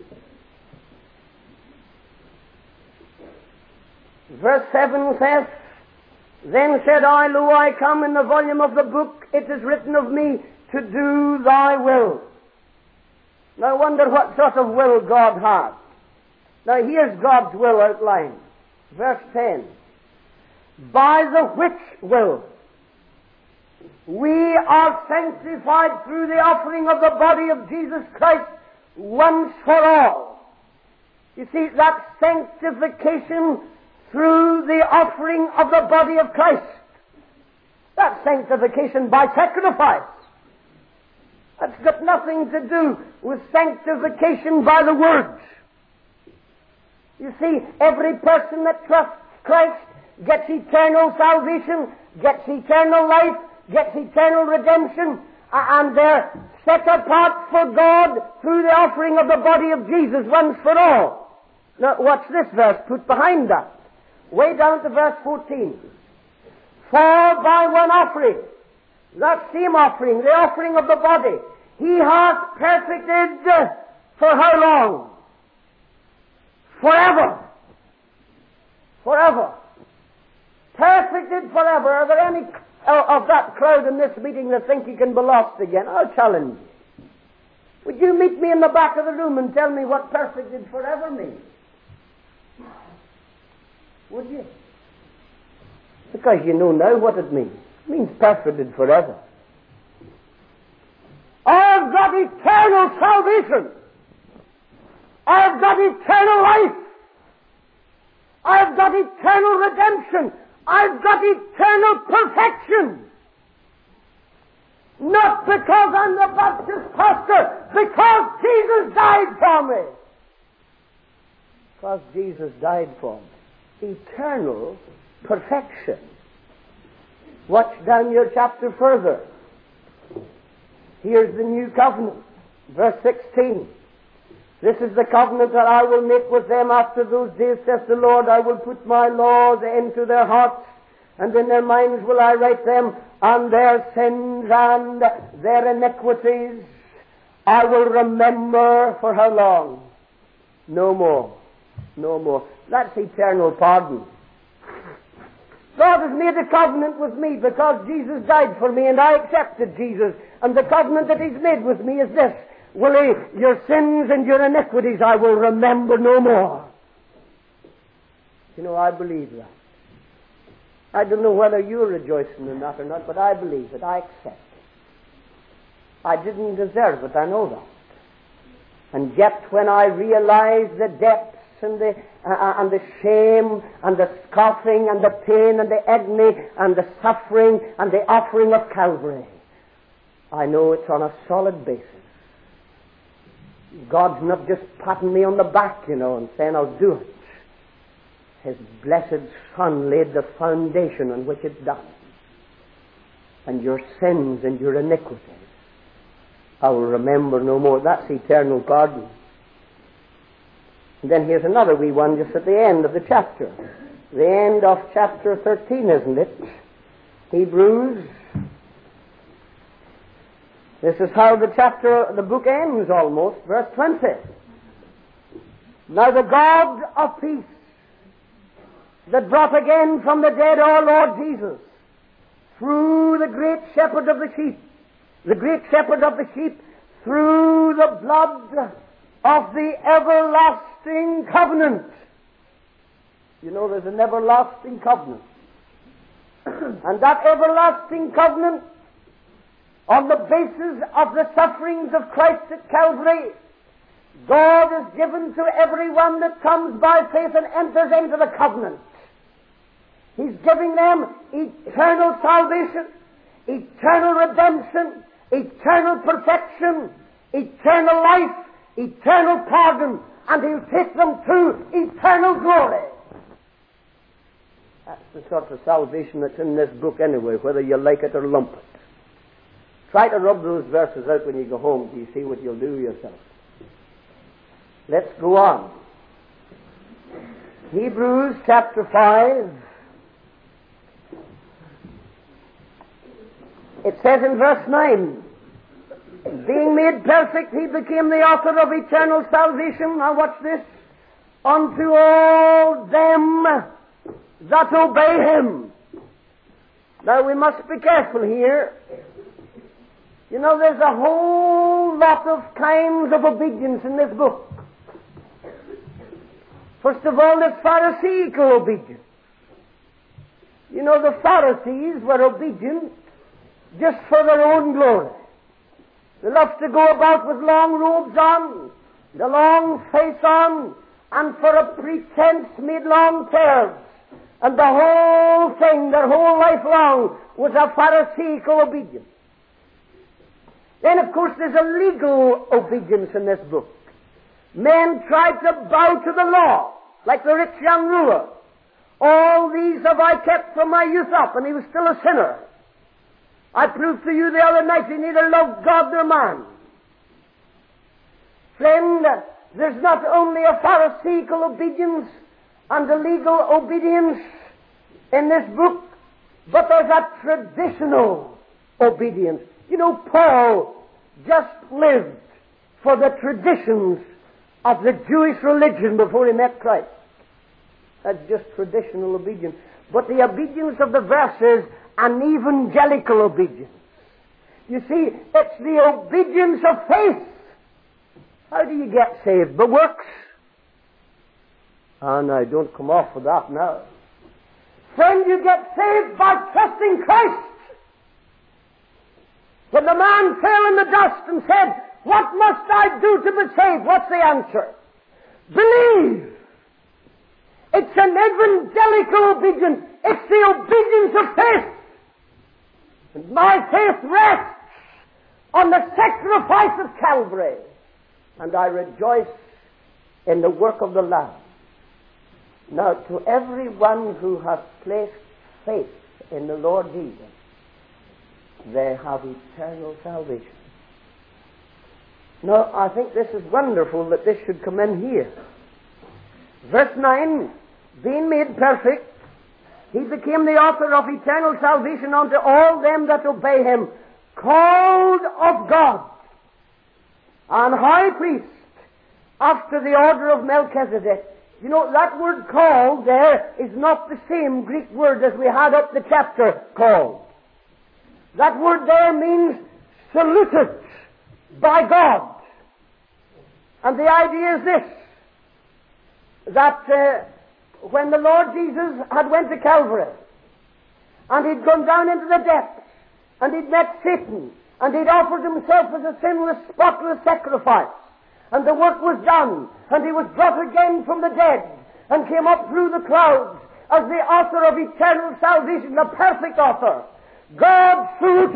Verse 7 says, Then said I, Lo, I come, in the volume of the book it is written of me to do thy will. Now I wonder what sort of will God has. Now here's God's will outlined. Verse 10. By the which will we are sanctified through the offering of the body of Jesus Christ once for all. You see, that's sanctification through the offering of the body of Christ. That's sanctification by sacrifice. That's got nothing to do with sanctification by the words. You see, every person that trusts Christ gets eternal salvation, gets eternal life, gets eternal redemption, and they're set apart for God through the offering of the body of Jesus once for all. Now, watch this verse put behind that. Way down to verse 14. For by one offering, that same offering, the offering of the body, He hath perfected for how long? Forever. Forever. Perfected forever. Are there any of that crowd in this meeting that think you can be lost again? I'll challenge you. Would you meet me in the back of the room and tell me what perfected forever means? Would you? Because you know now what it means. It means perfected forever. I've got eternal salvation. I've got eternal life. I've got eternal redemption. I've got eternal perfection. Not because I'm the Baptist pastor, because Jesus died for me. Because Jesus died for me. Eternal perfection. Watch down your chapter further. Here's the new covenant. Verse 16. This is the covenant that I will make with them after those days, saith the Lord. I will put my laws into their hearts, and in their minds will I write them, and their sins and their iniquities I will remember for how long? No more. No more. That's eternal pardon. God has made a covenant with me because Jesus died for me and I accepted Jesus. And the covenant that He's made with me is this. Willie, your sins and your iniquities I will remember no more. You know, I believe that. I don't know whether you're rejoicing in that or not, but I believe it. I accept it. I didn't deserve it, I know that. And yet when I realize the depths and the shame and the scoffing and the pain and the agony and the suffering and the offering of Calvary, I know it's on a solid basis. God's not just patting me on the back, and saying, I'll do it. His blessed Son laid the foundation on which it's done. And your sins and your iniquities I will remember no more. That's eternal pardon. And then here's another wee one just at the end of the chapter. The end of chapter 13, isn't it? Hebrews. This is how the book ends almost. Verse 20. Now the God of peace, that brought again from the dead our Lord Jesus, through the great shepherd of the sheep, through the blood of the everlasting covenant. You know there's an everlasting covenant. And that everlasting covenant, on the basis of the sufferings of Christ at Calvary, God has given to everyone that comes by faith and enters into the covenant. He's giving them eternal salvation, eternal redemption, eternal perfection, eternal life, eternal pardon, and He'll take them to eternal glory. That's the sort of salvation that's in this book anyway, whether you like it or lump it. Try to rub those verses out when you go home so you see what you'll do yourself. Let's go on. Hebrews chapter 5. It says in verse 9, being made perfect, He became the author of eternal salvation. Now watch this. Unto all them that obey Him. Now we must be careful here. You know, there's a whole lot of kinds of obedience in this book. First of all, there's Pharisaical obedience. You know, the Pharisees were obedient just for their own glory. They loved to go about with long robes on, the long face on, and for a pretense made long prayers. And the whole thing, their whole life long, was a Pharisaical obedience. Then, of course, there's a legal obedience in this book. Men tried to bow to the law, like the rich young ruler, All these have I kept from my youth up, and he was still a sinner. I proved to you the other night he neither loved God nor man. Friend, there's not only a Pharisaical obedience and a legal obedience in this book, but there's a traditional obedience. You know, Paul just lived for the traditions of the Jewish religion before he met Christ. That's just traditional obedience. But the obedience of the verse is an evangelical obedience. You see, it's the obedience of faith. How do you get saved? By works? And I don't come off with that now. Friend, you get saved by trusting Christ. When the man fell in the dust and said, "What must I do to be saved?" What's the answer? Believe. It's an evangelical obedience. It's the obedience of faith. And my faith rests on the sacrifice of Calvary. And I rejoice in the work of the Lamb. Now, to everyone who has placed faith in the Lord Jesus, they have eternal salvation. Now, I think this is wonderful that this should come in here. Verse 9, being made perfect, he became the author of eternal salvation unto all them that obey him, called of God, and high priest after the order of Melchizedek. You know, that word called there is not the same Greek word as we had up the chapter, called. That word there means saluted by God. And the idea is this, that when the Lord Jesus had went to Calvary, and he'd gone down into the depths, and he'd met Satan, and he'd offered himself as a sinless, spotless sacrifice, and the work was done, and he was brought again from the dead, and came up through the clouds as the author of eternal salvation, the perfect author. God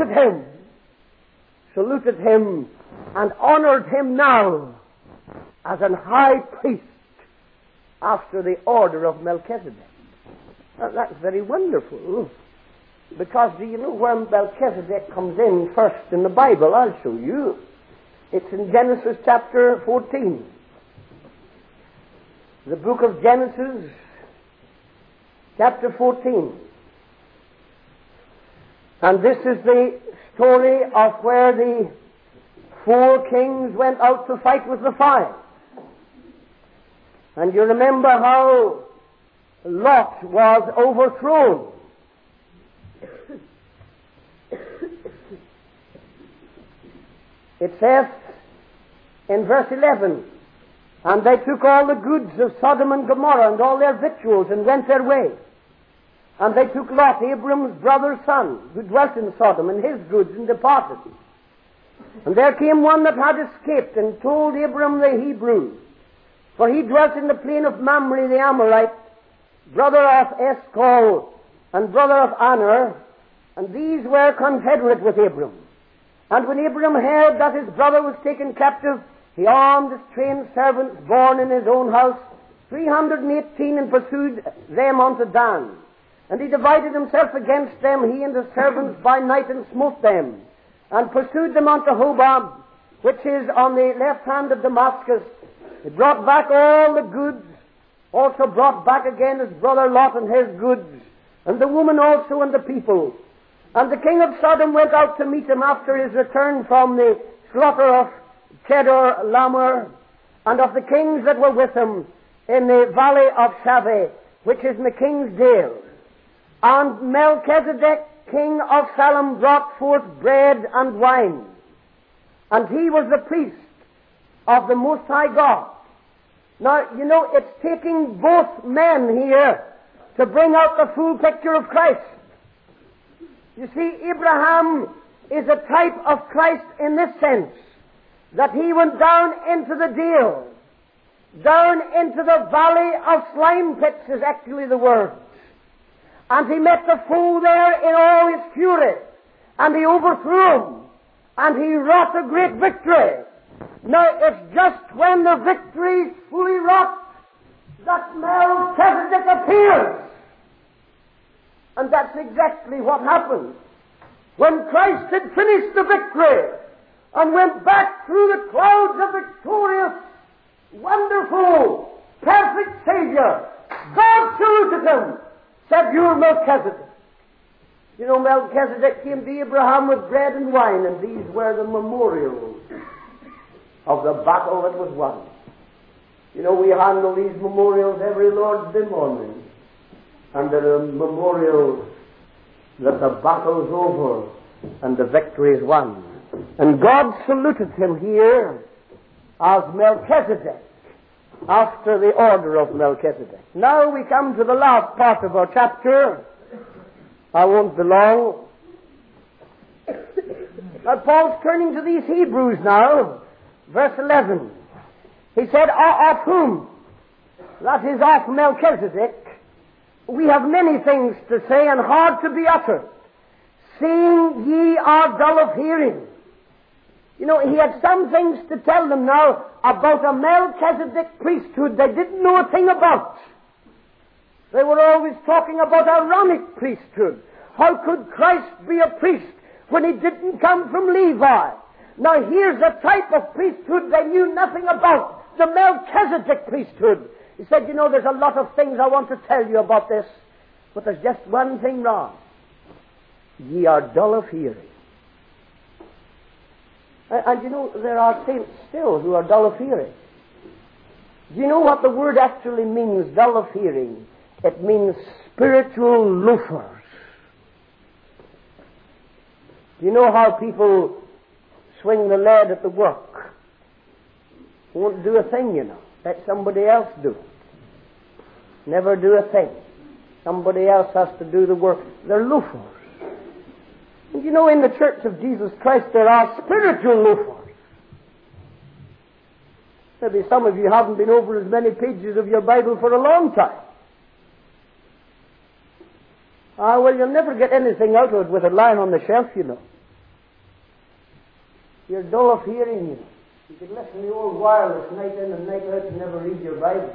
saluted him, and honored him now as an high priest after the order of Melchizedek. Now, that's very wonderful, because do you know where Melchizedek comes in first in the Bible? I'll show you. It's in Genesis chapter 14. The book of Genesis, chapter 14. And this is the story of where the 4 kings went out to fight with the fire. And you remember how Lot was overthrown. It says in verse 11, and they took all the goods of Sodom and Gomorrah and all their victuals and went their way. And they took Lot, Abram's brother's son, who dwelt in Sodom, and his goods, and departed. And there came one that had escaped, and told Abram the Hebrew, for he dwelt in the plain of Mamre the Amorite, brother of Eshcol, and brother of Aner, and these were confederate with Abram. And when Abram heard that his brother was taken captive, he armed his trained servants born in his own house, 318, and pursued them unto Dan. And he divided himself against them, he and his servants, by night, and smote them, and pursued them unto Hobab, which is on the left hand of Damascus. He brought back all the goods, also brought back again his brother Lot and his goods, and the woman also and the people. And the king of Sodom went out to meet him after his return from the slaughter of Kedar Lamer, and of the kings that were with him in the valley of Shaveh, which is in the king's dale. And Melchizedek, king of Salem, brought forth bread and wine. And he was the priest of the Most High God. Now, you know, it's taking both men here to bring out the full picture of Christ. You see, Abraham is a type of Christ in this sense, that he went down into the dale, down into the valley of slime pits is actually the word. And he met the foe there in all his fury, and he overthrew him, and he wrought a great victory. Now, it's just when the victory is fully wrought that Melchizedek appears. And that's exactly what happened. When Christ had finished the victory and went back through the clouds a victorious, wonderful, perfect Savior, God saluted him, said, "You're Melchizedek." You know, Melchizedek came to Abraham with bread and wine, and these were the memorials of the battle that was won. You know, we handle these memorials every Lord's Day morning, and there are memorials that the battle's over and the victory is won. And God saluted him here as Melchizedek, after the order of Melchizedek. Now we come to the last part of our chapter. I won't be long. Now Paul's turning to these Hebrews now. Verse 11. He said, "Of whom," that is of Melchizedek, "we have many things to say and hard to be uttered, seeing ye are dull of hearing." You know, he had some things to tell them now about a Melchizedek priesthood they didn't know a thing about. They were always talking about Aaronic priesthood. How could Christ be a priest when he didn't come from Levi? Now here's a type of priesthood they knew nothing about, the Melchizedek priesthood. He said, "You know, there's a lot of things I want to tell you about this, but there's just one thing wrong. Ye are dull of hearing." And you know, there are saints still who are dull of hearing. Do you know what the word actually means, dull of hearing? It means spiritual loafers. Do you know how people swing the lead at the work? Won't do a thing, you know. Let somebody else do it. Never do a thing. Somebody else has to do the work. They're loafers. And you know, in the Church of Jesus Christ there are spiritual loafers. Maybe some of you haven't been over as many pages of your Bible for a long time. Well, you'll never get anything out of it with it lying on the shelf, you know. You're dull of hearing, you know. You could listen to the old wireless night in and night out and never read your Bible.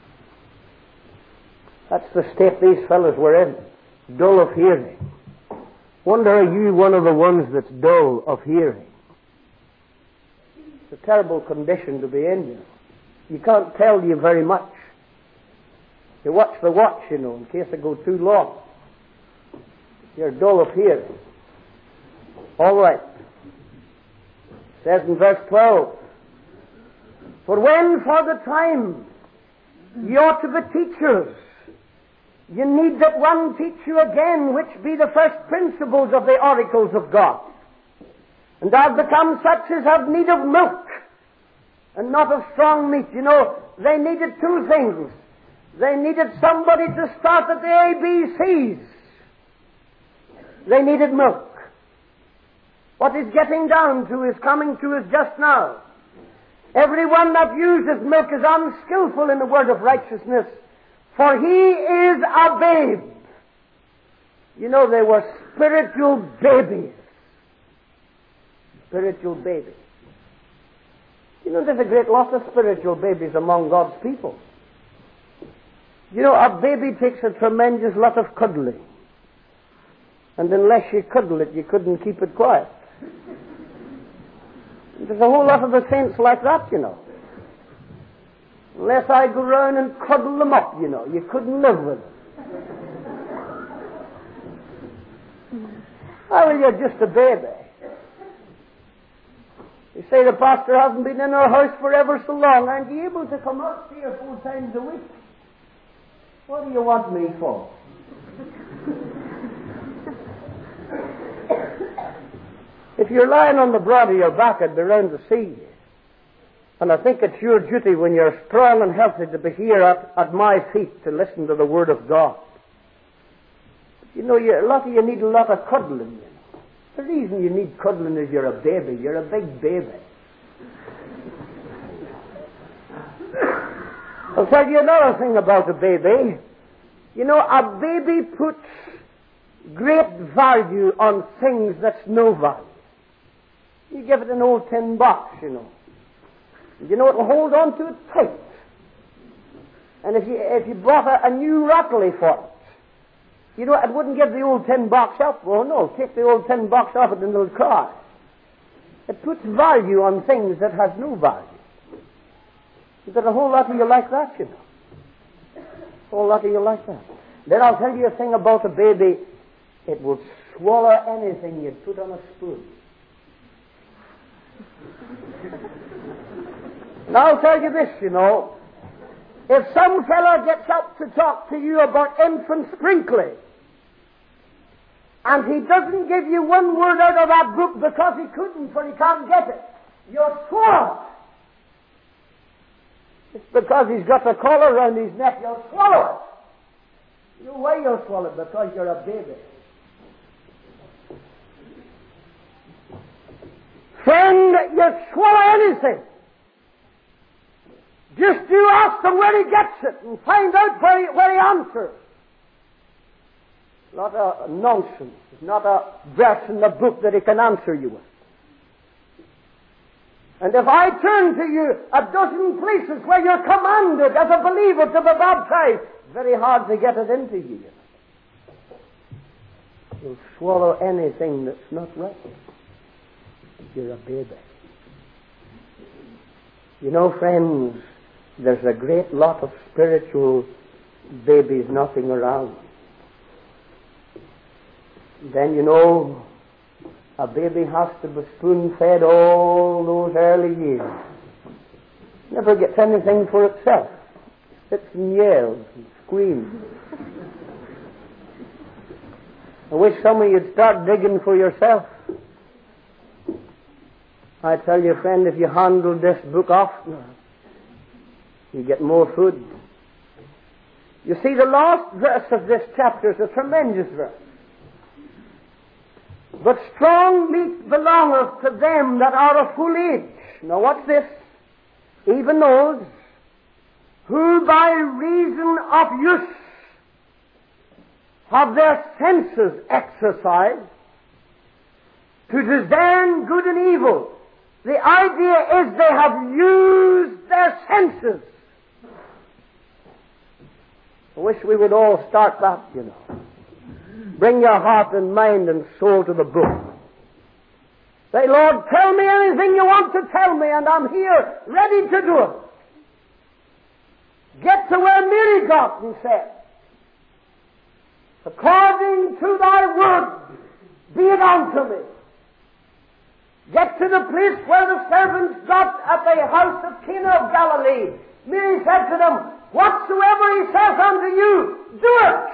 That's the state these fellows were in. Dull of hearing. Wonder, are you one of the ones that's dull of hearing? It's a terrible condition to be in, you know. You can't tell you very much. You watch the watch, you know, in case it goes too long. You're dull of hearing. All right. It says in verse 12, "For when for the time ye ought to be teachers, you need that one teach you again, which be the first principles of the oracles of God. And are become such as have need of milk, and not of strong meat." You know, they needed two things. They needed somebody to start at the ABCs. They needed milk. What he's getting down to is coming to us just now. Everyone that uses milk is unskillful in the word of righteousness, for he is a babe. You know, they were spiritual babies. Spiritual babies. You know, there's a great lot of spiritual babies among God's people. You know, a baby takes a tremendous lot of cuddling. And unless you cuddle it, you couldn't keep it quiet. There's a whole lot of the saints like that, you know. Unless I go round and cuddle them up, you know, you couldn't live with them. Well, you're just a baby. You say the pastor hasn't been in our house for ever so long. Aren't you able to come out 3 or 4 times a week? What do you want me for? If you're lying on the broad of your back, I'd be round to see you. And I think it's your duty when you're strong and healthy to be here at my feet to listen to the Word of God. But you know, a lot of you need a lot of cuddling, you know. The reason you need cuddling is you're a baby. You're a big baby. I'll tell you another thing about a baby. You know, a baby puts great value on things that's no value. You give it an old tin box, you know. You know, it'll hold on to it tight. And if you bought a new rattly for it, You know, it wouldn't give the old tin box up. Oh no, take the old tin box off it and it'll cry. It puts value on things that has no value. There's a whole lot of you like that, you know. A whole lot of you like that. Then I'll tell you a thing about a baby. It will swallow anything you'd put on a spoon. And I'll tell you this, you know. If some fellow gets up to talk to you about infant sprinkling, and he doesn't give you one word out of that book because he couldn't, for he can't get it, you'll swallow it. It's because he's got a collar around his neck, you'll swallow it. You know why you'll swallow it? Because you're a baby. Friend, you'll swallow anything. Just you ask him where he gets it and find out where he answers. Not a nonsense. Not a verse in the book that he can answer you with. And if I turn to you a dozen places where you're commanded as a believer to be baptized, it's very hard to get it into you. You'll swallow anything that's not right. You're a baby. You know, friends, there's a great lot of spiritual babies knocking around. Then, you know, a baby has to be spoon-fed all those early years. Never gets anything for itself. Sits and yells and screams. I wish some of you'd start digging for yourself. I tell you, friend, if you handle this book often, you get more food. You see, the last verse of this chapter is a tremendous verse. But strong meat belongeth to them that are of full age. Now what's this? Even those who by reason of use have their senses exercised to discern good and evil. The idea is they have used their senses. I wish we would all start that, you know. Bring your heart and mind and soul to the book. Say, Lord, tell me anything you want to tell me, and I'm here, ready to do it. Get to where Mary got and said, according to thy word, be it unto me. Get to the place where the servants got at the house of Cana of Galilee. Mary said to them, whatsoever he says unto you, do it.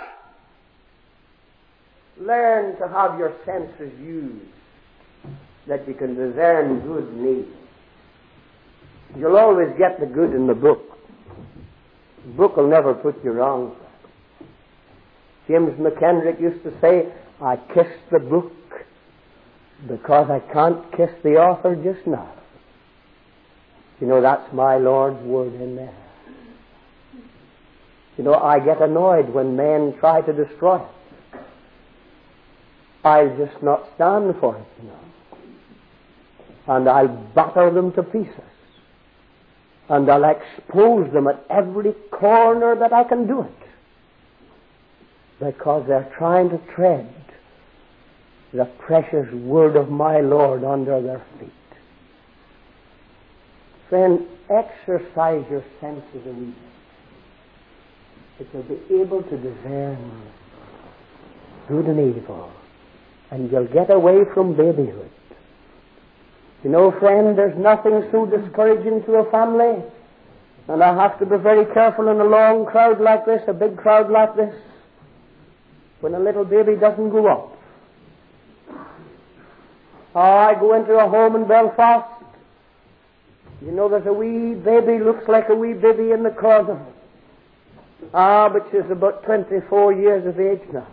Learn to have your senses used, that you can discern good and evil. You'll always get the good in the book. The book will never put you wrong. James McKendrick used to say, I kiss the book because I can't kiss the author just now. You know, that's my Lord's word in there. You know, I get annoyed when men try to destroy it. I'll just not stand for it, you know. And I'll batter them to pieces. And I'll expose them at every corner that I can do it. Because they're trying to tread the precious word of my Lord under their feet. Friend, exercise your senses a wee bit. That you'll be able to discern good and evil. And you'll get away from babyhood. You know, friend, there's nothing so discouraging to a family. And I have to be very careful in a long crowd like this, a big crowd like this, when a little baby doesn't go up. I go into a home in Belfast. You know, there's a wee baby, looks like a wee baby in the corner. But she's about 24 years of age now.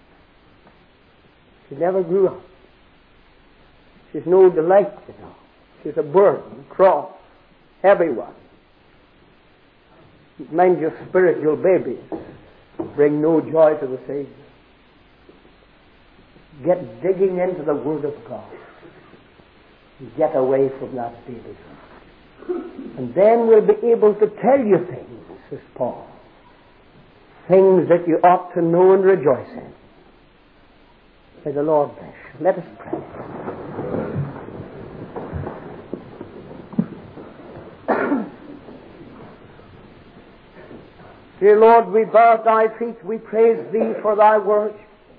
She never grew up. She's no delight, you know. She's a burden, cross, heavy one. Mind your spiritual babies bring no joy to the Savior. Get digging into the Word of God. Get away from that babyhood. And then we'll be able to tell you things, says Paul. Things that you ought to know and rejoice in. May the Lord bless you. Let us pray. Dear Lord, we bow at thy feet. We praise thee for thy word.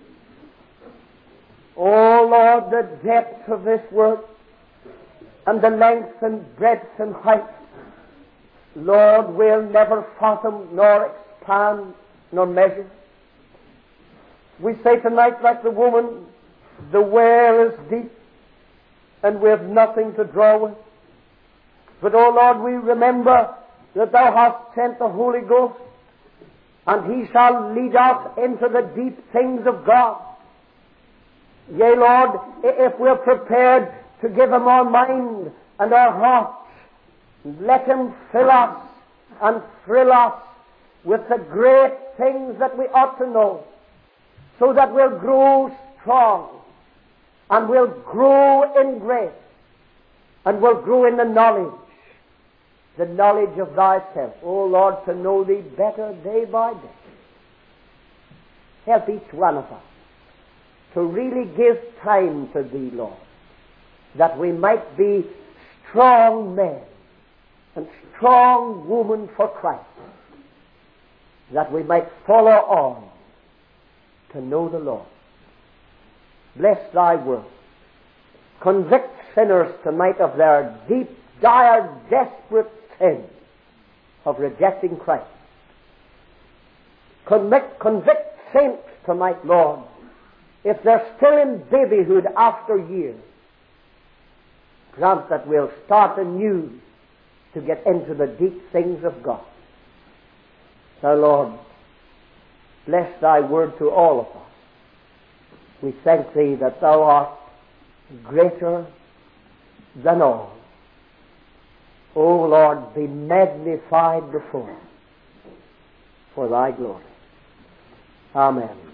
Oh Lord, the depth of this word and the length and breadth and height, Lord, will never fathom nor expand nor measure. We say tonight, like the woman, the well is deep and we have nothing to draw with. But, oh Lord, we remember that thou hast sent the Holy Ghost, and he shall lead us into the deep things of God. Yea, Lord, if we're prepared to give him our mind and our hearts, let him fill us and thrill us with the great things that we ought to know, so that we'll grow strong and we'll grow in grace and we'll grow in the knowledge of thyself. Oh Lord, to know thee better day by day. Help each one of us to really give time to thee, Lord, that we might be strong men and strong women for Christ, that we might follow on to know the Lord. Bless thy word. Convict sinners tonight of their deep, dire, desperate sin of rejecting Christ. Convict saints tonight, Lord, if they're still in babyhood after years. Grant that we'll start anew to get into the deep things of God. Now, Lord, bless thy word to all of us. We thank thee that thou art greater than all. O Lord, be magnified before us for thy glory. Amen.